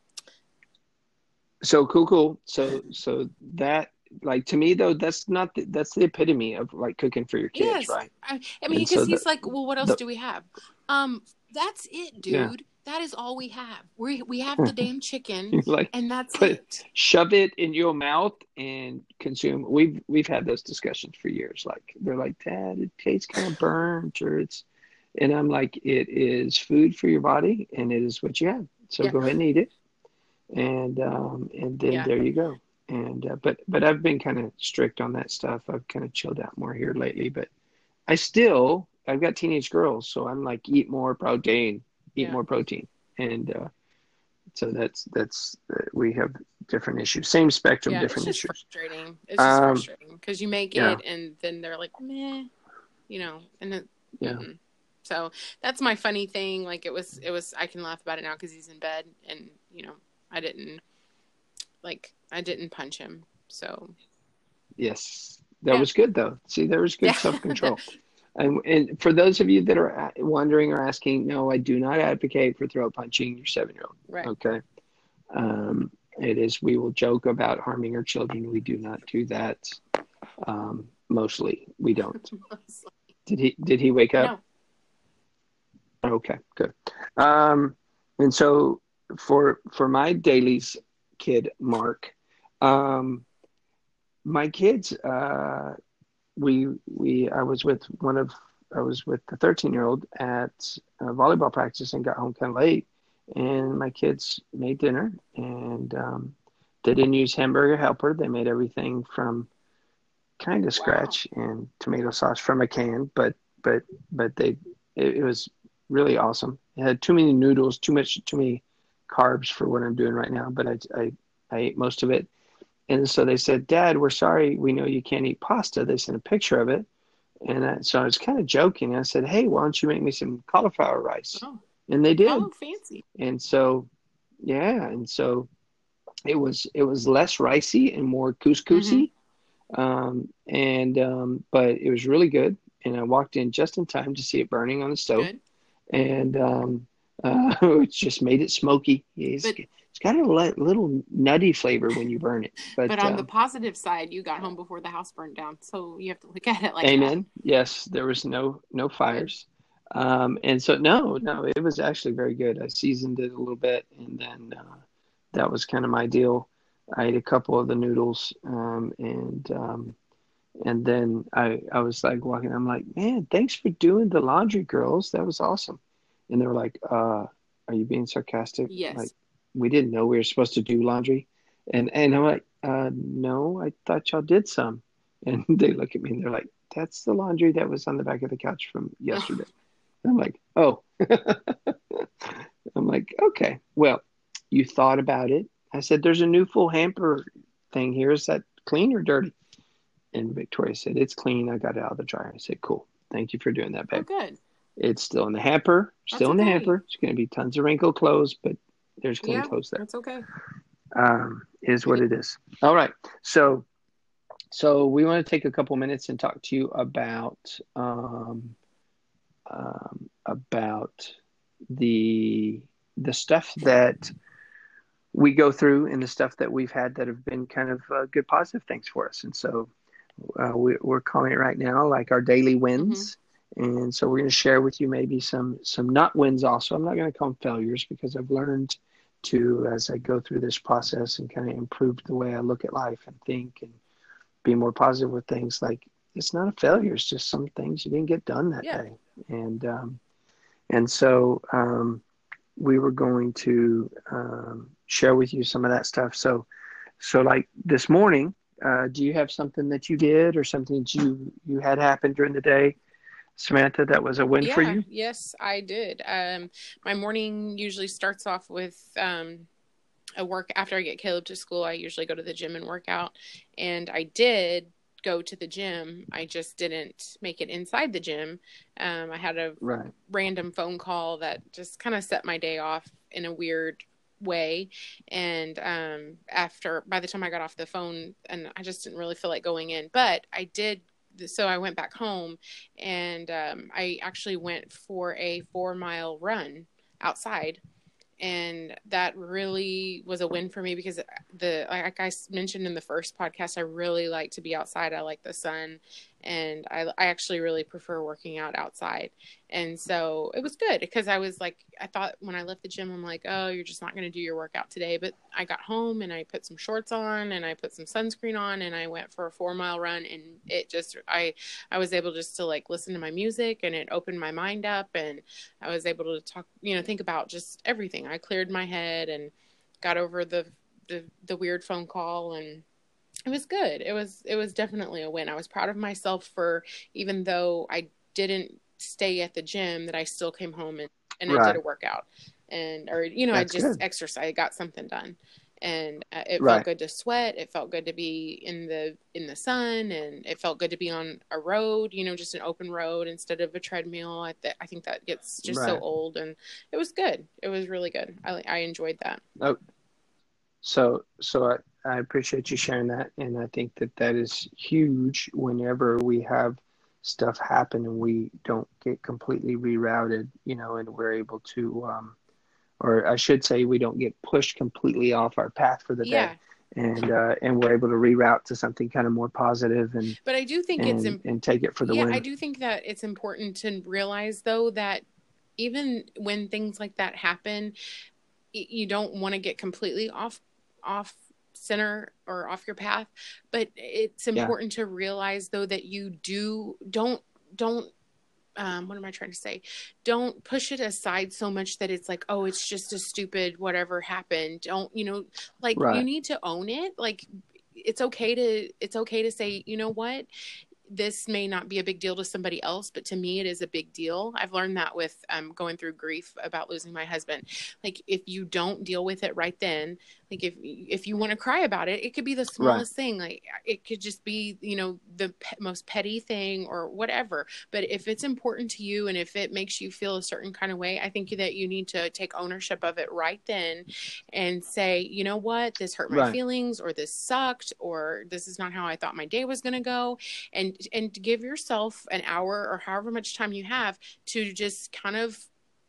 so cool, cool. So so that like to me though, that's not the, that's the epitome of like cooking for your kids, Yes. right? I, I mean, And because so the he's like, well, what else the do we have? Um, that's it, yeah, dude. That is all we have. We we have the damn chicken, like and that's put it. shove it in your mouth and consume. We've we've had those discussions for years. Like they're like, Dad, it tastes kind of burnt, or it's, and I'm like, it is food for your body, and it is what you have. So Yeah. go ahead and eat it, and um, and then Yeah. there you go. And uh, but but I've been kind of strict on that stuff. I've kind of chilled out more here lately, but I still I've got teenage girls, so I'm like, eat more protein, eat Yeah. more protein, and uh, so that's that's uh, we have different issues, same spectrum, Yeah. It's different just issues. frustrating. It's just Um, frustrating because you make yeah, it, and then they're like, meh, you know, and then. yeah, Mm-mm. So that's my funny thing. Like it was, it was. I can laugh about it now because he's in bed, and you know, I didn't like I didn't punch him. So yes, that yeah, was good though. See, there was good yeah. self control. And, and for those of you that are wondering or asking, no, I do not advocate for throat punching your seven-year-old. Right. Okay. Um, it is, we will joke about harming our children. We do not do that. Um, mostly we don't. Did he, did he wake up? No. Okay, good. Um, and so for, for my dailies kid, Mark, um, my kids, uh, we, we, I was with one of, I was with the thirteen year old at uh, volleyball practice and got home kind of late, and my kids made dinner, and um, they didn't use hamburger helper. They made everything from kind of scratch Wow. and tomato sauce from a can, but but but they it, it was really awesome. It had too many noodles, too much too many carbs for what I'm doing right now, but I I, I ate most of it. And so they said, Dad, we're sorry, we know you can't eat pasta. They sent a picture of it. And I, so I was kind of joking. I said, hey, why don't you make me some cauliflower rice? Oh. And they did. Oh, fancy. And so, yeah. And so it was, it was less ricey and more couscousy. Mm-hmm. Um, and, um, but it was really good. And I walked in just in time to see it burning on the stove. Good. And, um, uh, it just made it smoky. It's, but, it's got a little nutty flavor when you burn it. But, but on um, the positive side, you got home before the house burned down. So you have to look at it like amen. that. Amen. Yes, there was no no fires. Um, and so, no, no, it was actually very good. I seasoned it a little bit, and then uh, that was kind of my deal. I ate a couple of the noodles, um, and um, and then I, I was like walking, I'm like, man, thanks for doing the laundry, girls. That was awesome. And they were like, uh, are you being sarcastic? Yes. Like, we didn't know we were supposed to do laundry. And, and I'm like, uh, no, I thought y'all did some. And they look at me and they're like, that's the laundry that was on the back of the couch from yesterday. And I'm like, oh. I'm like, okay, well, you thought about it. I said, there's a new full hamper thing here. Is that clean or dirty? And Victoria said, it's clean. I got it out of the dryer. I said, cool. Thank you for doing that, babe. Oh, good. It's still in the hamper. Still that's in the okay. hamper. It's going to be tons of wrinkled clothes, but there's clean yeah, clothes there. That's okay. Um, is what it is. All right. So, so we want to take a couple minutes and talk to you about, um, um, about the, the stuff that we go through and the stuff that we've had that have been kind of uh, good, positive things for us. And so uh, we, we're calling it right now, like our daily wins. Mm-hmm. And so we're going to share with you maybe some, some not wins also. I'm not going to call them failures because I've learned to, as I go through this process and kind of improve the way I look at life and think and be more positive with things. Like, it's not a failure. It's just some things you didn't get done that yeah. day. And, um, and so, um, we were going to, um, share with you some of that stuff. So, so like this morning, uh, do you have something that you did or something that you, you had happen during the day, Samantha, that was a win yeah, for you? Yes, I did. Um, my morning usually starts off with um, a work. After I get Caleb to school, I usually go to the gym and work out. And I did go to the gym. I just didn't make it inside the gym. Um, I had a right. random phone call that just kind of set my day off in a weird way. And um, after, by the time I got off the phone, and I just didn't really feel like going in, but I did. So I went back home and um, I actually went for a four mile run outside. And that really was a win for me because the, like I mentioned in the first podcast, I really like to be outside. I like the sun and I, I actually really prefer working out outside. And so it was good because I was like, I thought when I left the gym, I'm like, oh, you're just not going to do your workout today. But I got home and I put some shorts on and I put some sunscreen on and I went for a four mile run. And it just, I, I was able just to like listen to my music and it opened my mind up and I was able to talk, you know, think about just everything. I cleared my head and got over the, the, the weird phone call and it was good. It was, it was definitely a win. I was proud of myself for, even though I didn't stay at the gym, that I still came home and, and right. I did a workout and, or, you know, That's I just good. exercised, I got something done and uh, it right. felt good to sweat. It felt good to be in the, in the sun and it felt good to be on a road, you know, just an open road instead of a treadmill. I, th- I think that gets just right. so old and it was good. It was really good. I, I enjoyed that. Oh, so, so I, I appreciate you sharing that. And I think that that is huge whenever we have stuff happen and we don't get completely rerouted, you know, and we're able to, um, or I should say, we don't get pushed completely off our path for the day, Yeah. and uh, and we're able to reroute to something kind of more positive and But I do think it's, and im- and take it for the yeah, I win. do think that it's important to realize though that even when things like that happen, you don't want to get completely off off center or off your path, but it's Yeah, important to realize though that you do don't don't um, what am I trying to say? Don't push it aside so much that it's like, oh, it's just a stupid whatever happened. Don't, you know, like you right, need to own it. Like it's okay to it's okay to say, you know what? This may not be a big deal to somebody else, but to me, it is a big deal. I've learned that with um, going through grief about losing my husband. Like, if you don't deal with it right then, like if if you want to cry about it, it could be the right, smallest thing. Like, it could just be, you know, the pe- most petty thing or whatever. But if it's important to you and if it makes you feel a certain kind of way, I think that you need to take ownership of it right then and say, you know what, this hurt my right. feelings, or this sucked, or this is not how I thought my day was going to go, and and to give yourself an hour or however much time you have to just kind of,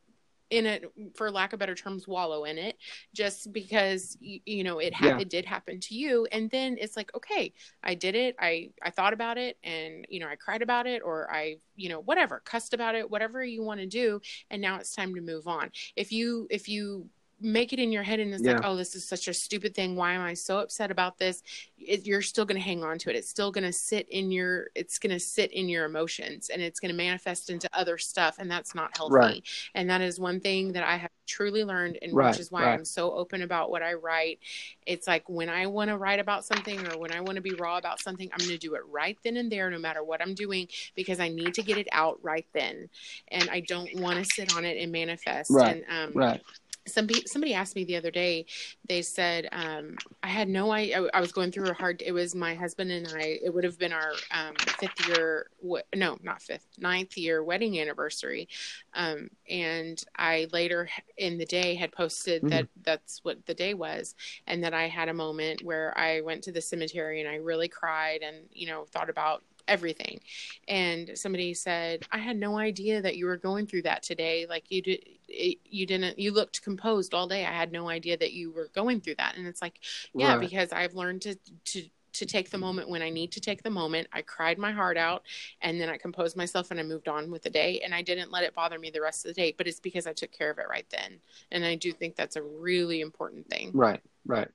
in it, for lack of better terms, wallow in it, just because you, you know it ha- Yeah, it did happen to you, and then it's like, okay, I did it, I I thought about it, and you know I cried about it, or I, you know whatever, cussed about it, whatever you want to do, and now it's time to move on. If you if you make it in your head and it's like, yeah, oh, this is such a stupid thing, why am I so upset about this, it, you're still going to hang on to it. It's still going to sit in your it's going to sit in your emotions, and it's going to manifest into other stuff, and that's not right, healthy. And that is one thing that I have truly learned, and which right, is why right, I'm so open about what I write. It's like, when I want to write about something, or when I want to be raw about something, I'm going to do it right then and there, no matter what I'm doing, because I need to get it out right then, and I don't want to sit on it and manifest. right, And um right. somebody somebody asked me the other day, they said, um I had no idea, I, I was going through a hard, it was my husband and I, it would have been our um fifth year, no, not fifth, ninth year wedding anniversary. Um and I later in the day had posted Mm-hmm. that that's what the day was, and that I had a moment where I went to the cemetery and I really cried, and you know thought about everything. And somebody said, I had no idea that you were going through that today. Like, you did, it, you didn't, you looked composed all day. I had no idea that you were going through that. And it's like, yeah, Right, because I've learned to, to, to take the moment when I need to take the moment. I cried my heart out, and then I composed myself and I moved on with the day, and I didn't let it bother me the rest of the day, but it's because I took care of it right then. And I do think that's a really important thing. right, right.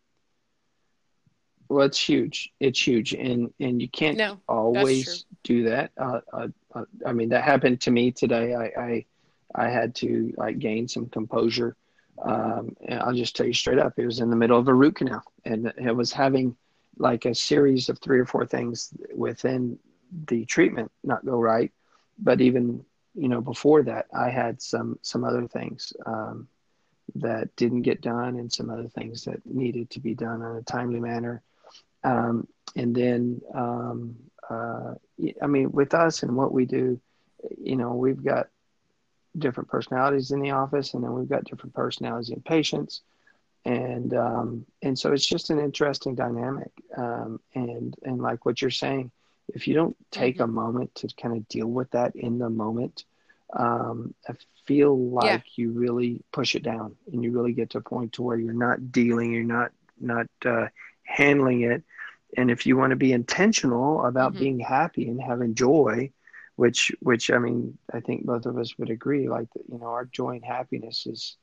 Well, it's huge. It's huge, and and you can't No, that's true. always do that. Uh, uh, uh, I mean, that happened to me today. I I, I had to like gain some composure. Um, and I'll just tell you straight up, it was in the middle of a root canal, and it was having like a series of three or four things within the treatment not go right. But even, you know, before that, I had some some other things um, that didn't get done, and some other things that needed to be done in a timely manner. Um, and then, um, uh, I mean, with us and what we do, you know, we've got different personalities in the office, and then we've got different personalities in patients. And, um, and so it's just an interesting dynamic. Um, and, and like what you're saying, if you don't take Mm-hmm. a moment to kind of deal with that in the moment, um, I feel Yeah. like you really push it down, and you really get to a point to where you're not dealing, you're not, not, uh, handling it. And if you want to be intentional about Mm-hmm. being happy and having joy, which, which, I mean, I think both of us would agree, like, you know, our joy and happiness is,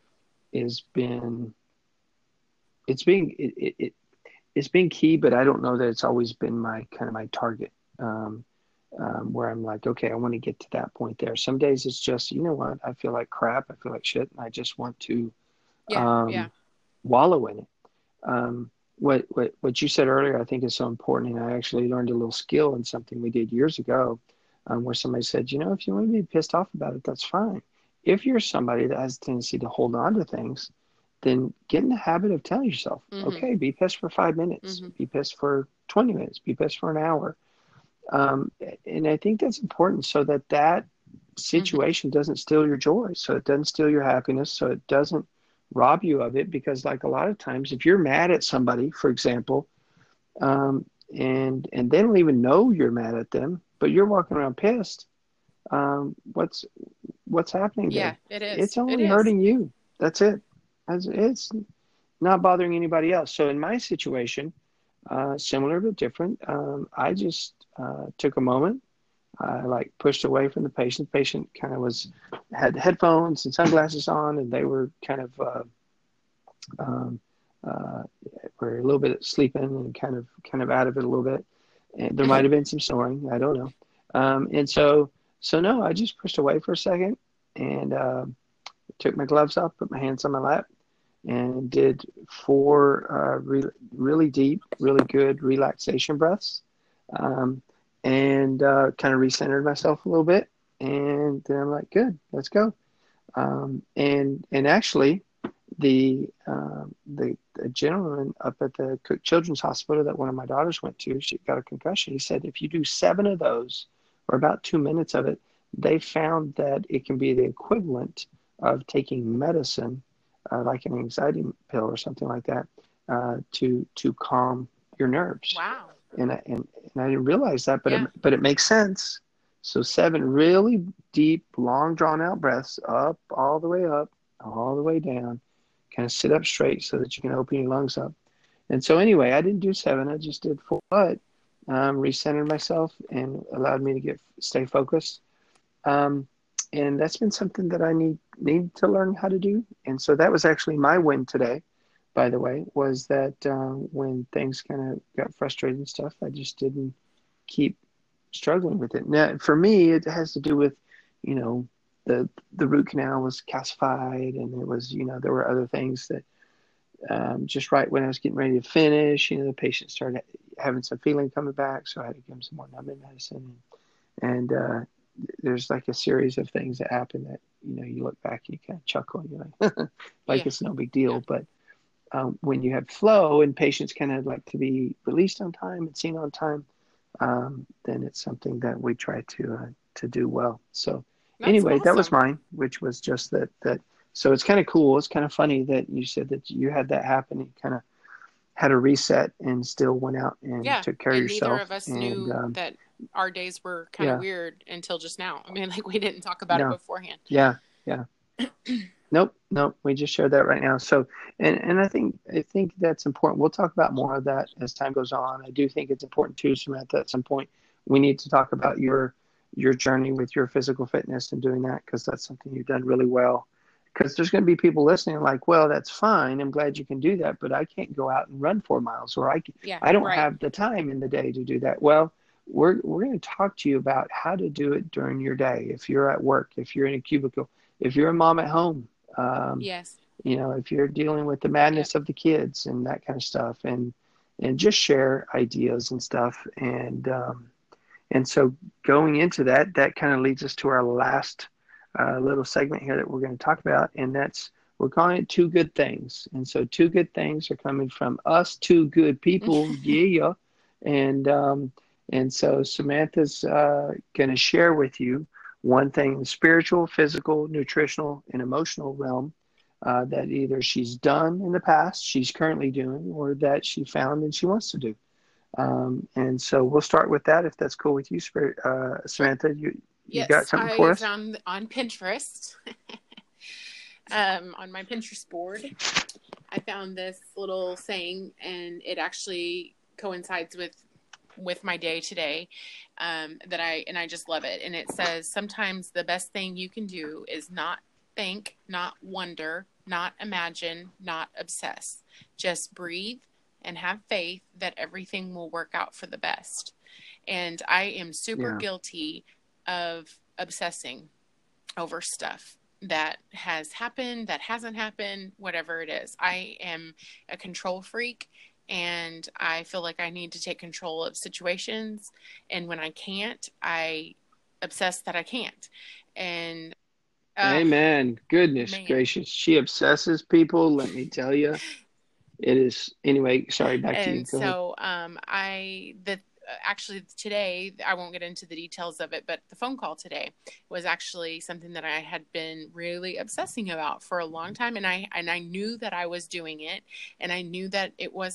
is been, it's being, it, it, it it's been key, but I don't know that it's always been my kind of my target. Um, um, where I'm like, okay, I want to get to that point there. Some days it's just, you know what, I feel like crap, I feel like shit, and I just want to Yeah. Yeah. um, wallow in it. Um, what, what what you said earlier, I think is so important, and I actually learned a little skill in something we did years ago, um, where somebody said, you know, if you want to be pissed off about it, that's fine. If you're somebody that has a tendency to hold on to things, then get in the habit of telling yourself, Mm-hmm. okay, be pissed for five minutes, Mm-hmm. be pissed for twenty minutes, be pissed for an hour. Um, and I think that's important, so that that Mm-hmm. situation doesn't steal your joy, so it doesn't steal your happiness, so it doesn't rob you of it. Because like a lot of times, if you're mad at somebody, for example, um, and and they don't even know you're mad at them, but you're walking around pissed. Um, what's what's happening Yeah, there? it is. It's It only is. hurting you. That's it. It's, it's not bothering anybody else. So in my situation, uh, similar but different, um, I just uh, took a moment. I like pushed away from the patient. The patient kind of was had headphones and sunglasses on, and they were kind of uh, um, uh, were a little bit sleeping and kind of kind of out of it a little bit. And there might have been some snoring. I don't know. Um, and so so no, I just pushed away for a second and uh, took my gloves off, put my hands on my lap, and did four uh, re- really deep, really good relaxation breaths, um, and uh, kind of recentered myself a little bit. And then I'm like, good, let's go. Um, and and actually, the, um, the the gentleman up at the Cook Children's Hospital that one of my daughters went to, she got a concussion. He said if you do seven of those, or about two minutes of it, they found that it can be the equivalent of taking medicine, uh, like an anxiety pill or something like that, uh, to to calm your nerves. Wow. And I, and, and I didn't realize that, but it, Yeah. but it makes sense. So seven really deep, long, drawn out breaths up, all the way up, all the way down. Kind of sit up straight so that you can open your lungs up. And so anyway, I didn't do seven. I just did four, but um, recentered myself and allowed me to get stay focused. Um, and that's been something that I need need to learn how to do. And so that was actually my win today, by the way, was that uh, when things kind of got frustrated and stuff, I just didn't keep struggling with it. Now, for me, it has to do with, you know, the the root canal was calcified, and it was, you know, there were other things that um, just right when I was getting ready to finish, you know, the patient started having some feeling coming back, so I had to give him some more numbing medicine. And uh, there's like a series of things that happen that, you know, you look back and you kind of chuckle, and you're like, like Yeah. it's no big deal. Yeah. But um, when you have flow and patients kind of like to be released on time and seen on time, um, then it's something that we try to uh, to do well. So That's anyway, that was awesome. mine, which was just that that. So it's kind of cool. It's kind of funny that you said that you had that happen. You kind of had a reset and still went out and Yeah. took care of And neither yourself. of us And knew um, that our days were kind of yeah, weird until just now. I mean, like we didn't talk about it no, beforehand. yeah, yeah. Nope, nope. We just shared that right now. So, and and I think I think that's important. We'll talk about more of that as time goes on. I do think it's important too, Samantha. At some point, we need to talk about your your journey with your physical fitness and doing that, because that's something you've done really well. Because there's going to be people listening like, well, that's fine. I'm glad you can do that, but I can't go out and run four miles, or I can, Yeah. I don't Right. have the time in the day to do that. Well, we're we're going to talk to you about how to do it during your day. If you're at work, if you're in a cubicle, if you're a mom at home. Um, Yes. you know, if you're dealing with the Yep. madness of the kids and that kind of stuff, and and just share ideas and stuff. And um, and so going into that, that kind of leads us to our last uh, little segment here that we're going to talk about, and that's we're calling it two good things. And so two good things are coming from us, two good people, yeah. And um, and so Samantha's uh, going to share with you one thing: the spiritual, physical, nutritional, and emotional realm uh, that either she's done in the past, she's currently doing, or that she found and she wants to do. Um, and so we'll start with that, if that's cool with you, Spirit, uh, Sure. Samantha. You you got Yes. something for I us? found on Pinterest, um, on my Pinterest board, I found this little saying, and it actually coincides with with my day today, um, that I and I just love it. And it says, sometimes the best thing you can do is not think, not wonder, not imagine, not obsess. Just breathe and have faith that everything will work out for the best. And I am super Yeah. guilty of obsessing over stuff that has happened, that hasn't happened, whatever it is. I am a control freak, and I feel like I need to take control of situations. And when I can't, I obsess that I can't. And uh, Amen. Goodness man. gracious. She obsesses people. Let me tell you. It is. Anyway, sorry, back to you. And Go ahead. so um, I, the, actually today, I won't get into the details of it, but the phone call today was actually something that I had been really obsessing about for a long time. And I, and I knew that I was doing it, and I knew that it wasn't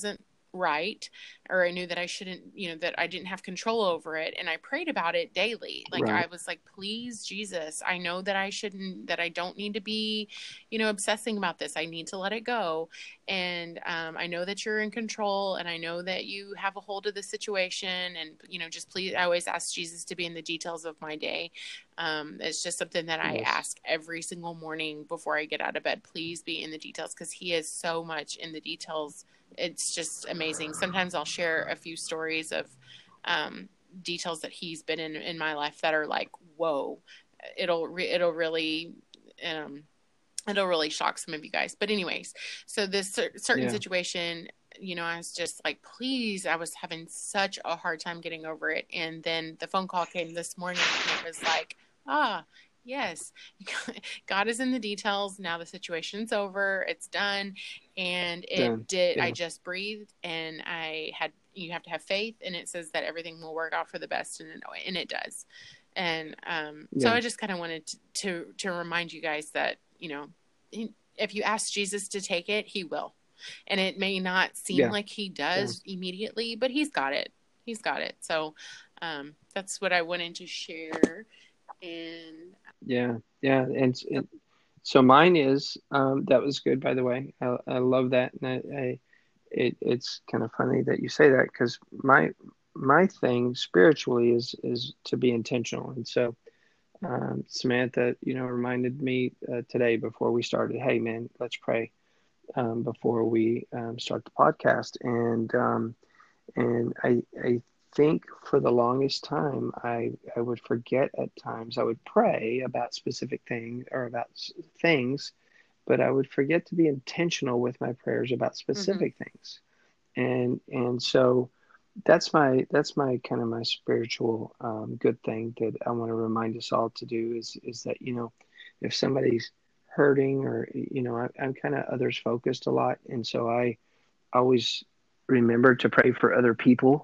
right, or I knew that I shouldn't, you know, that I didn't have control over it. And I prayed about it daily. Like Right. I was like, please, Jesus, I know that I shouldn't, that I don't need to be, you know, obsessing about this. I need to let it go. And um, I know that you're in control, and I know that you have a hold of the situation. And, you know, just please, I always ask Jesus to be in the details of my day. Um, it's just something that I Yes. ask every single morning before I get out of bed. Please be in the details, because he is so much in the details. It's just amazing. Sometimes I'll share a few stories of um, details that he's been in in my life that are like, whoa, it'll re- it'll really um, it'll really shock some of you guys. But anyways, so this cer- certain Yeah. situation, you know, I was just like, please, I was having such a hard time getting over it. And then the phone call came this morning, and it was like, ah, yes, God is in the details. Now the situation's over. It's done. And Done. it did. Yeah. I just breathed, and I had, you have to have faith. And it says that everything will work out for the best. And it, and it does. And um, so Yeah. I just kind of wanted to, to, to remind you guys that, you know, if you ask Jesus to take it, he will. And it may not seem Yeah. like he Yeah. does immediately, but he's got it. He's got it. So um, that's what I wanted to share. And Yeah. Yeah. And, and so mine is, um, that was good, by the way. I, I love that. And I, I it, it's kind of funny that you say that, because my, my thing spiritually is, is to be intentional. And so, um, Samantha, you know, reminded me uh, today before we started, hey man, let's pray, um, before we, um, start the podcast. And, um, and I, I think for the longest time, I, I would forget at times. I would pray about specific things or about things, but I would forget to be intentional with my prayers about mm-hmm. specific things. And, and so that's my, that's my kind of my spiritual, um, good thing that I want to remind us all to do is, is that, you know, if somebody's hurting or, you know, I, I'm kind of others focused a lot. And so I always remember to pray for other people.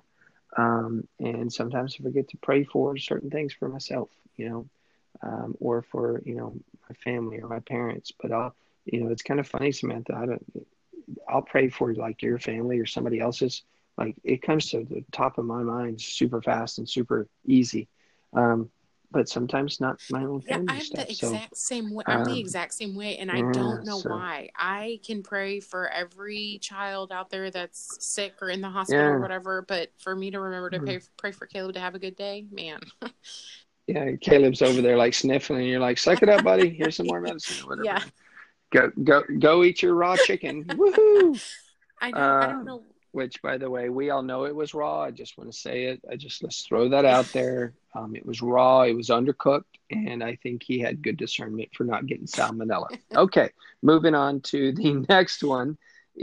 Um, and sometimes I forget to pray for certain things for myself, you know, um, or for, you know, my family or my parents. But I'll, you know, it's kind of funny, Samantha. I don't, I'll pray for like your family or somebody else's. Like it comes to the top of my mind super fast and super easy. Um, but sometimes not my own Yeah, family I'm the stuff. So, exact same way. I'm the um, exact same way, and I yeah, don't know so, why. I can pray for every child out there that's sick or in the hospital or yeah. whatever, but for me to remember to pray, pray for Caleb to have a good day, man. Yeah, Caleb's over there like sniffling, and you're like, "Suck it up, buddy. Here's some more medicine or Yeah, whatever. Go, go, go eat your raw chicken. Woohoo!" I don't. I don't Um, know. which, by the way, we all know it was raw. I just want to say it. I just let's throw that out there. Um, it was raw. It was undercooked, and I think he had good discernment for not getting salmonella. Okay, moving on to the next one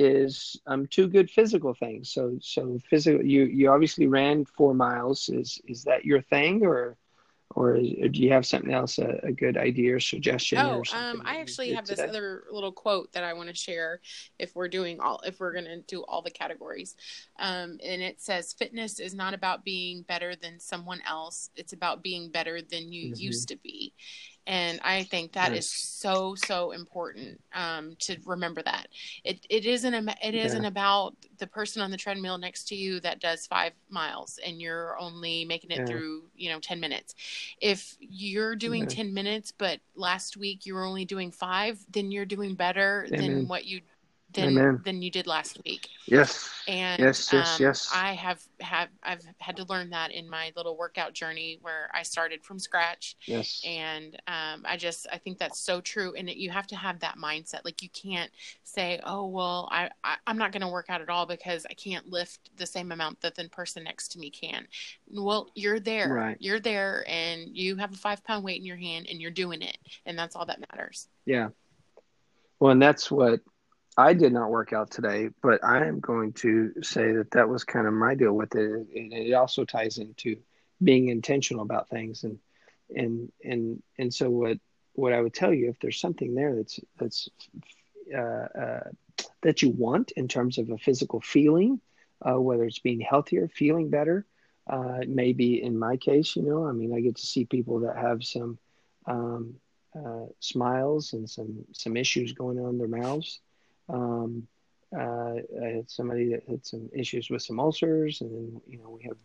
is um two good physical things. So, so physical. You you obviously ran four miles. Is is that your thing, or or, is, or do you have something else, a, a good idea or suggestion Oh, or um, something that I you actually did have this today? other little quote that I want to share if we're doing all, if we're going to do all the categories. Um, and it says, fitness is not about being better than someone else. It's about being better than you Mm-hmm. used to be. And I think that is Nice. so, so important um, to remember that. It it isn't a, it Yeah. isn't about the person on the treadmill next to you that does five miles and you're only making it Yeah. through, you know, ten minutes. If you're doing Yeah. ten minutes, but last week you were only doing five, then you're doing better than Amen. what you than Amen. than you did last week. Yes. And Yes. Yes. um, Yes. I have have I've had to learn that in my little workout journey where I started from scratch. Yes. And um, I just I think that's so true. And it, you have to have that mindset. Like you can't say, oh well, I, I I'm not going to work out at all because I can't lift the same amount that the person next to me can. Well, you're there. Right. You're there, and you have a five pound weight in your hand, and you're doing it, and that's all that matters. Yeah. Well, and that's what I did not work out today, but I am going to say that that was kind of my deal with it. And it also ties into being intentional about things. And, and, and, and so what, what I would tell you, if there's something there that's, that's, uh, uh, that you want in terms of a physical feeling, uh, whether it's being healthier, feeling better, uh, maybe in my case, you know, I mean, I get to see people that have some, um, uh, smiles and some, some issues going on in their mouths. Um, uh, I had somebody that had some issues with some ulcers, and then, you know, we have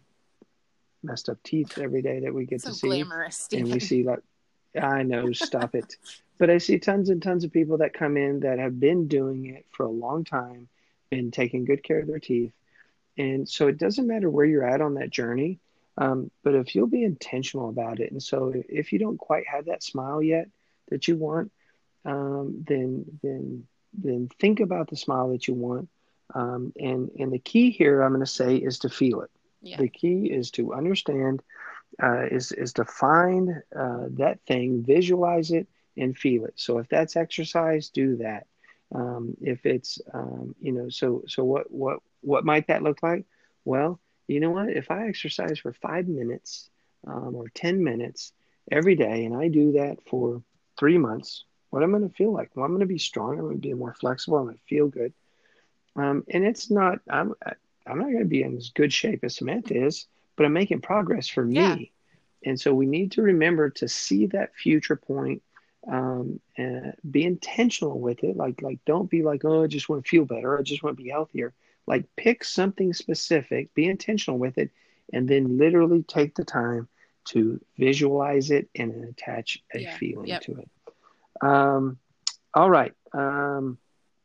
messed up teeth every day that we get to So see. glamorous, And we Stephen. see like, I know, stop it. But I see tons and tons of people that come in that have been doing it for a long time, been taking good care of their teeth. And so it doesn't matter where you're at on that journey, um, but if you'll be intentional about it. And so if you don't quite have that smile yet that you want, um, then then then think about the smile that you want. Um, and and the key here, I'm going to say, is to feel it. Yeah. The key is to understand, uh, is is to find uh, that thing, visualize it, and feel it. So if that's exercise, do that. Um, if it's um, you know, so so what what what might that look like? Well, you know what? If I exercise for five minutes um, or ten minutes every day, and I do that for three months, what I'm going to feel like? Well, I'm going to be strong. I'm going to be more flexible. I'm going to feel good. Um, and it's not. I'm I'm not going to be in as good shape as Samantha is, but I'm making progress for Yeah. me. And so we need to remember to see that future point, um, and be intentional with it. Like, like don't be like, oh, I just want to feel better. I just want to be healthier. Like, pick something specific, be intentional with it, and then literally take the time to visualize it and attach a Yeah. feeling Yep. to it. Um, all right. Um,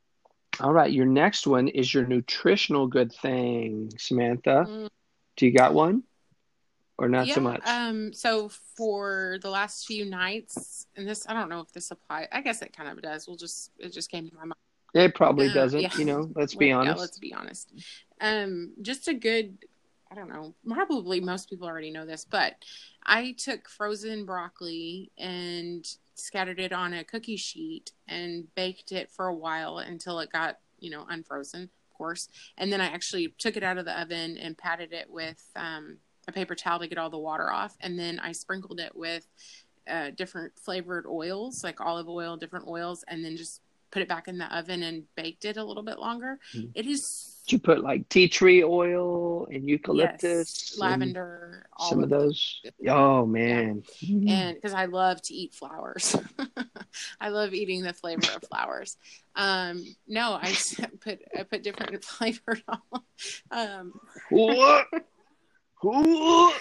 all right. Your next one is your nutritional good thing, Samantha. Mm. Do you got one or not so Yeah. much? Um, so for the last few nights, and this, I don't know if this applies. I guess it kind of does. We'll just, it just came to my mind. It probably Uh, doesn't, yeah. you know, let's be Let, yeah. Let's honest. be honest. Um, just a good, I don't know, probably most people already know this, but I took frozen broccoli and scattered it on a cookie sheet and baked it for a while until it got, you know, unfrozen, of course. And then I actually took it out of the oven and patted it with um, a paper towel to get all the water off. And then I sprinkled it with uh, different flavored oils, like olive oil, different oils, and then just put it back in the oven and baked it a little bit longer. It is, Did you put like tea tree oil and yes, eucalyptus and lavender, all some of of those. those? Oh, Yeah. man. Mm. And because I love to eat flowers, I love eating the flavor of flowers. Um, no, I put I put different flavored. um, What? oh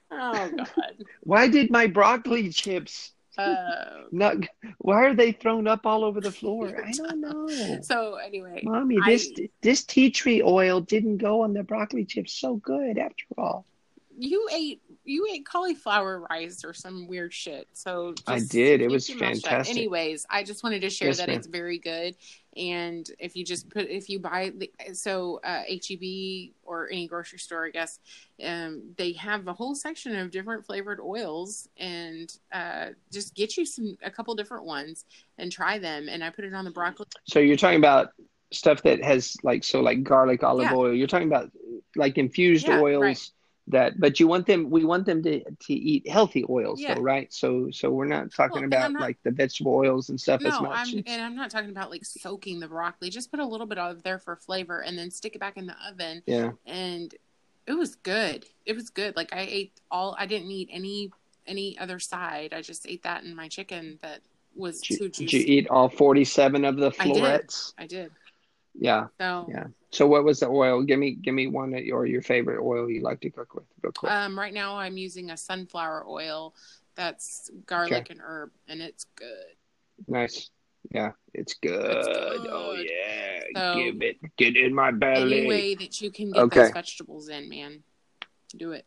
God. Why did my broccoli chips Uh, not? Why are they thrown up all over the floor? I don't know. so anyway, Mommy, this I this tea tree oil didn't go on the broccoli chips so good after all. you ate you ate cauliflower rice or some weird shit. So I just did. It keep was your mouth shut. fantastic. Anyways, I just wanted to share Yes, that ma'am. it's very good. And if you just put if you buy the so uh, H E B or any grocery store, I guess, um, they have a whole section of different flavored oils, and uh, just get you some a couple different ones and try them. And I put it on the broccoli. So you're talking about stuff that has like, so like garlic, olive Yeah, oil. You're talking about like infused yeah, right. oils that, but you want them, we want them to, to eat healthy oils though, Yeah. right? So, so we're not talking Well, and I'm about not like the vegetable oils and stuff as No, much. I'm It's, and I'm not talking about like soaking the broccoli. Just put a little bit of there for flavor and then stick it back in the oven. yeah. And it was good. It was good. Like I ate all I didn't eat any any other side. I just ate that and my chicken that was Did you, too did you juicy. eat all forty-seven of the I did. florets? I did. Yeah. So Yeah. So what was the oil? Give me, give me one that, or your favorite oil you like to cook with real quick. um right now I'm using a sunflower oil that's garlic Okay. and herb and it's good. Nice. Yeah. It's It's good. Oh good. yeah. So Give it, get in my belly. any way that you can get those Okay. vegetables in, man, do it.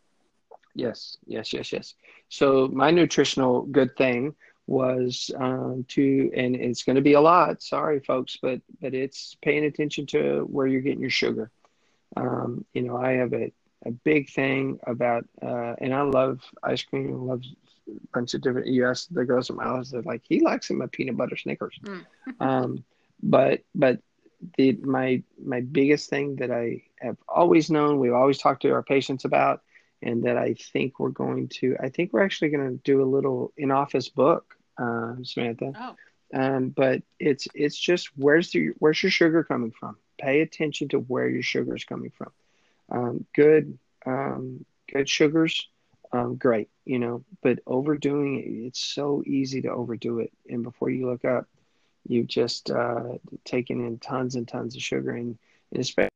Yes, yes, yes, yes. So my nutritional good thing was um, to, and it's going to be a lot. Sorry, folks, but but it's paying attention to where you're getting your sugar. Um, you know, I have a, a big thing about, uh, and I love ice cream. I love a bunch of different. You ask the girls at my house, they're like, he likes them a peanut butter Snickers. Mm. Um, but but the my my biggest thing that I have always known, we've always talked to our patients about, and that I think we're going to, I think we're actually going to do a little in-office book, uh, Samantha. Oh. Um, but it's it's just where's the where's your sugar coming from? Pay attention to where your sugar is coming from. Um, good um, good sugars, um, great, you know, but overdoing it, it's so easy to overdo it, and before you look up, you've just uh, taken in tons and tons of sugar, and, and especially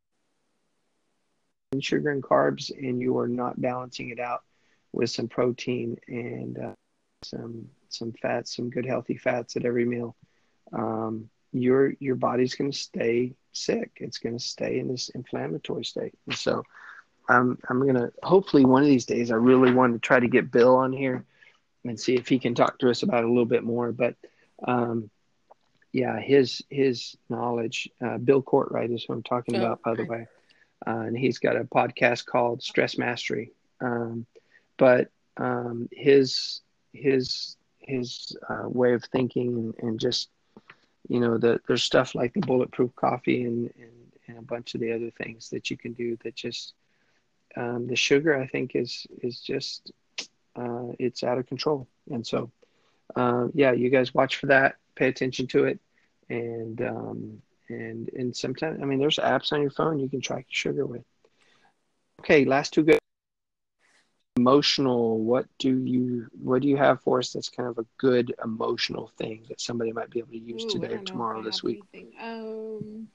sugar and carbs, and you are not balancing it out with some protein and uh, some some fats, some good healthy fats at every meal. Um, your your body's going to stay sick. It's going to stay in this inflammatory state. And so I'm I'm going to hopefully one of these days I really want to try to get Bill on here and see if he can talk to us about it a little bit more. But um, yeah, his his knowledge, uh, Bill Courtwright is who I'm talking Oh, about, by the okay. way. Uh, and he's got a podcast called Stress Mastery. Um, but um, his his his uh, way of thinking and, and just you know the, there's stuff like the bulletproof coffee and, and, and a bunch of the other things that you can do that just um, the sugar I think is is just uh, it's out of control. And so uh, yeah, you guys watch for that, pay attention to it, and um, and and sometimes I mean there's apps on your phone you can track your sugar with. Okay, last two good. Emotional, what do you what do you have for us that's kind of a good emotional thing that somebody might be able to use Ooh, I today or don't know if tomorrow I this have week? anything. Um,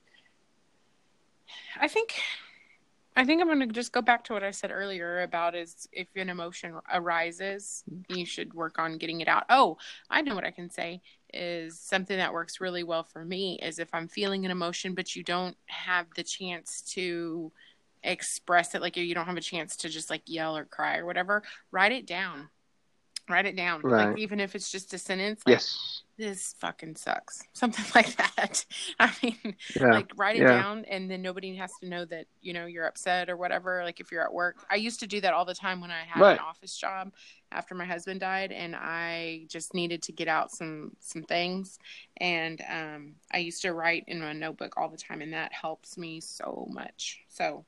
I think I think I'm going to just go back to what I said earlier about is if an emotion arises, you should work on getting it out. Oh, I know what I can say is something that works really well for me is if I'm feeling an emotion, but you don't have the chance to express it, like you don't have a chance to just like yell or cry or whatever, write it down. Write it down. Like, Right. even if it's just a sentence, like, Yes. this fucking sucks. Something like that. I mean, Yeah. like, write it Yeah. down, and then nobody has to know that, you know, you're upset or whatever. Like, if you're at work. I used to do that all the time when I had Right. an office job after my husband died, and I just needed to get out some, some things. And um, I used to write in my notebook all the time, and that helps me so much. So.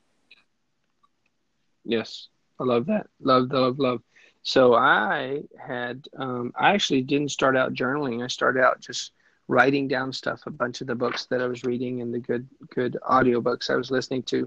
Yes. I love that. Love, love, love. So I had um I actually didn't start out journaling. I started out just writing down stuff, a bunch of the books that I was reading and the good good audiobooks I was listening to.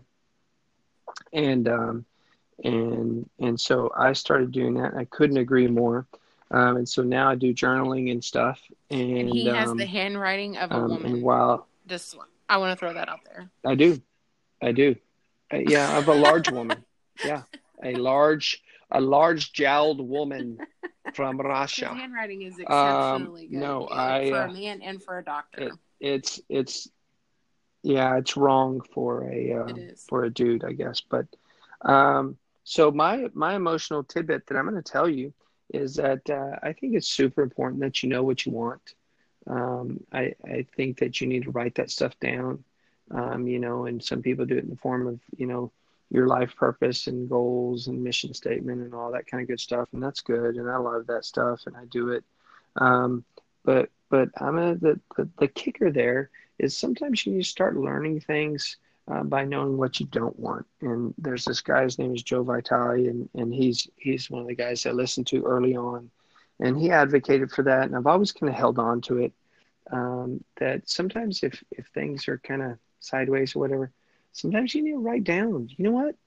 And um and and so I started doing that. I couldn't agree more. Um, and so now I do journaling and stuff. And And he has the um, handwriting of a um, and woman. while Just, I want to throw that out there. I do, I do, uh, yeah, of a large woman, yeah, a large, a large jowled woman from His Russia. handwriting is Um, exceptionally good, no, like I, for a uh, man and for a doctor. it, it's, it's, yeah, it's wrong for a, uh, It is. for a dude, I guess. But, um, so my, my emotional tidbit that I'm going to tell you is that uh, I think it's super important that you know what you want. Um, I, I think that you need to write that stuff down, um, you know, and some people do it in the form of, you know, your life purpose and goals and mission statement and all that kind of good stuff. And that's good. And I love that stuff and I do it. Um, but, but I'm a, the, the, the kicker there is sometimes you need to start learning things uh, by knowing what you don't want. And there's this guy, his name is Joe Vitale, and, and he's, he's one of the guys I listened to early on. And he advocated for that. And I've always kind of held on to it. Um, that sometimes if, if things are kind of sideways or whatever, sometimes you need to write down, you know what?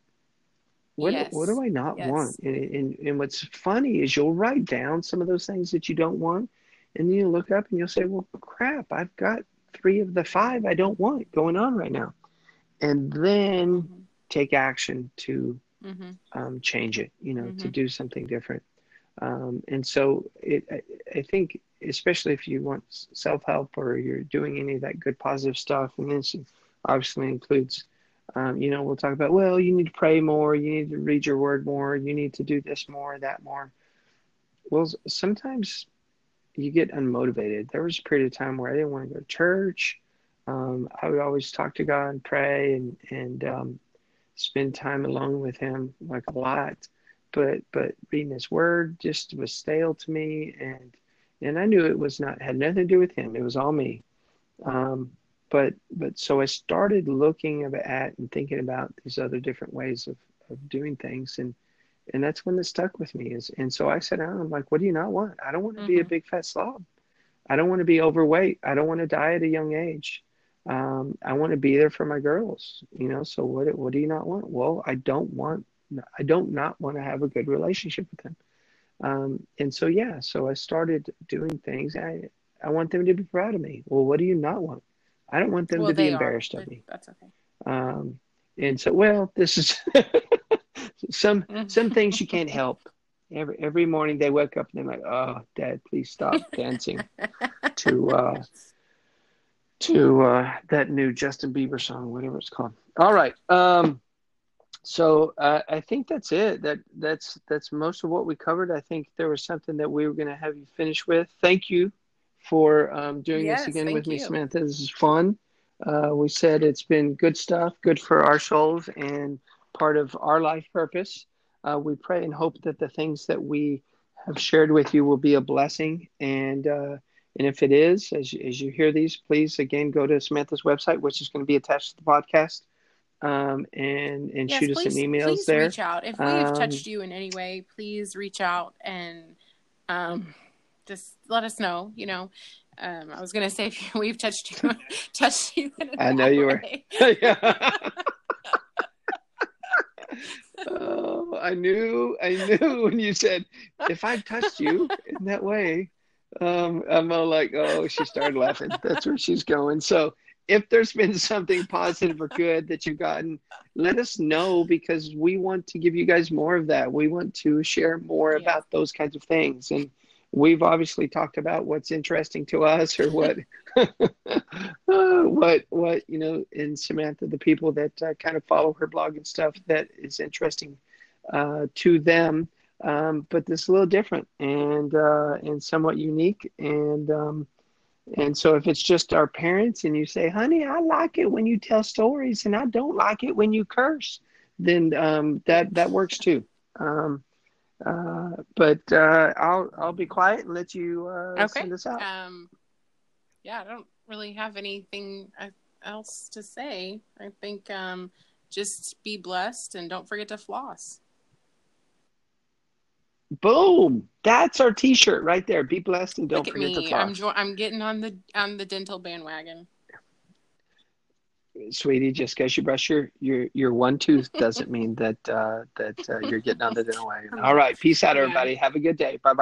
What, what do Yes. I not want? Yes. And, and, and what's funny is you'll write down some of those things that you don't want. And then you look up and you'll say, well, crap, I've got three of the five I don't want going on right now. And then Mm-hmm. take action to Mm-hmm. um, change it, you know, to Mm-hmm. do something different. Um, and so it, I, I think, especially if you want self-help or you're doing any of that good positive stuff, and this obviously includes, um, you know, we'll talk about, well, you need to pray more, you need to read your word more, you need to do this more, that more. Well, sometimes you get unmotivated. There was a period of time where I didn't want to go to church. Um, I would always talk to God and pray and, and um, spend time alone with him, like a lot. But but reading his word just was stale to me, and and I knew it was not had nothing to do with him. It was all me. Um, but but so I started looking at and thinking about these other different ways of, of doing things, and and that's when it stuck with me. Is and so I sat down. I'm like, what do you not want? I don't want to be a Mm-hmm. big fat slob. I don't want to be overweight. I don't want to die at a young age. Um, I want to be there for my girls, you know. So what? What do you not want? Well, I don't want. I don't not want to have a good relationship with them. Um, and so yeah, so I started doing things. I I want them to be proud of me. Well, what do you not want? I don't want them Well, to be they are, embarrassed of but me. that's okay. Um, and so, well, this is some some things you can't help. Every every morning they wake up and they're like, "Oh, Dad, please stop dancing to uh, to uh, that new Justin Bieber song, whatever it's called." All right. Um, so uh, I think that's it. That that's that's most of what we covered. I think there was something that we were going to have you finish with. Thank you for um, doing this Yes, again with thank me, you. Samantha. This is fun. Uh, we said it's been good stuff, good for our souls, and part of our life purpose. Uh, we pray and hope that the things that we have shared with you will be a blessing. And uh, and if it is, as you, as you hear these, please again go to Samantha's website, which is going to be attached to the podcast, um, and and Yes, shoot us an please, emails please there. reach out. If we have Um, touched you in any way, please reach out and um, just let us know. You know, um, I was gonna say if we've touched you, touched you in a I know bad you were. way. Yeah. Oh, I knew, I knew when you said, if I touched you in that way, um, I'm all like, oh, she started laughing. That's where she's going. So if there's been something positive or good that you've gotten, let us know because we want to give you guys more of that. We want to share more Yeah. about those kinds of things. And we've obviously talked about what's interesting to us or what, uh, what, what, you know, in Samantha, the people that uh, kind of follow her blog and stuff that is interesting uh, to them. Um, but this is a little different and uh, and somewhat unique. And um, and so if it's just our parents and you say, honey, I like it when you tell stories and I don't like it when you curse, then um, that that works too. Um, uh, but uh, I'll I'll be quiet and let you uh, Okay. send us out. Um, yeah, I don't really have anything else to say. I think um, just be blessed and don't forget to floss. Boom! That's our T-shirt right there. Be blessed and don't Look at forget to me. I'm floss. jo- I'm getting on the on the dental bandwagon. Sweetie, just because you brush your, your, your one tooth doesn't mean that uh, that uh, you're getting on the dental wagon. All right. Peace out, Yeah. everybody. Have a good day. Bye-bye.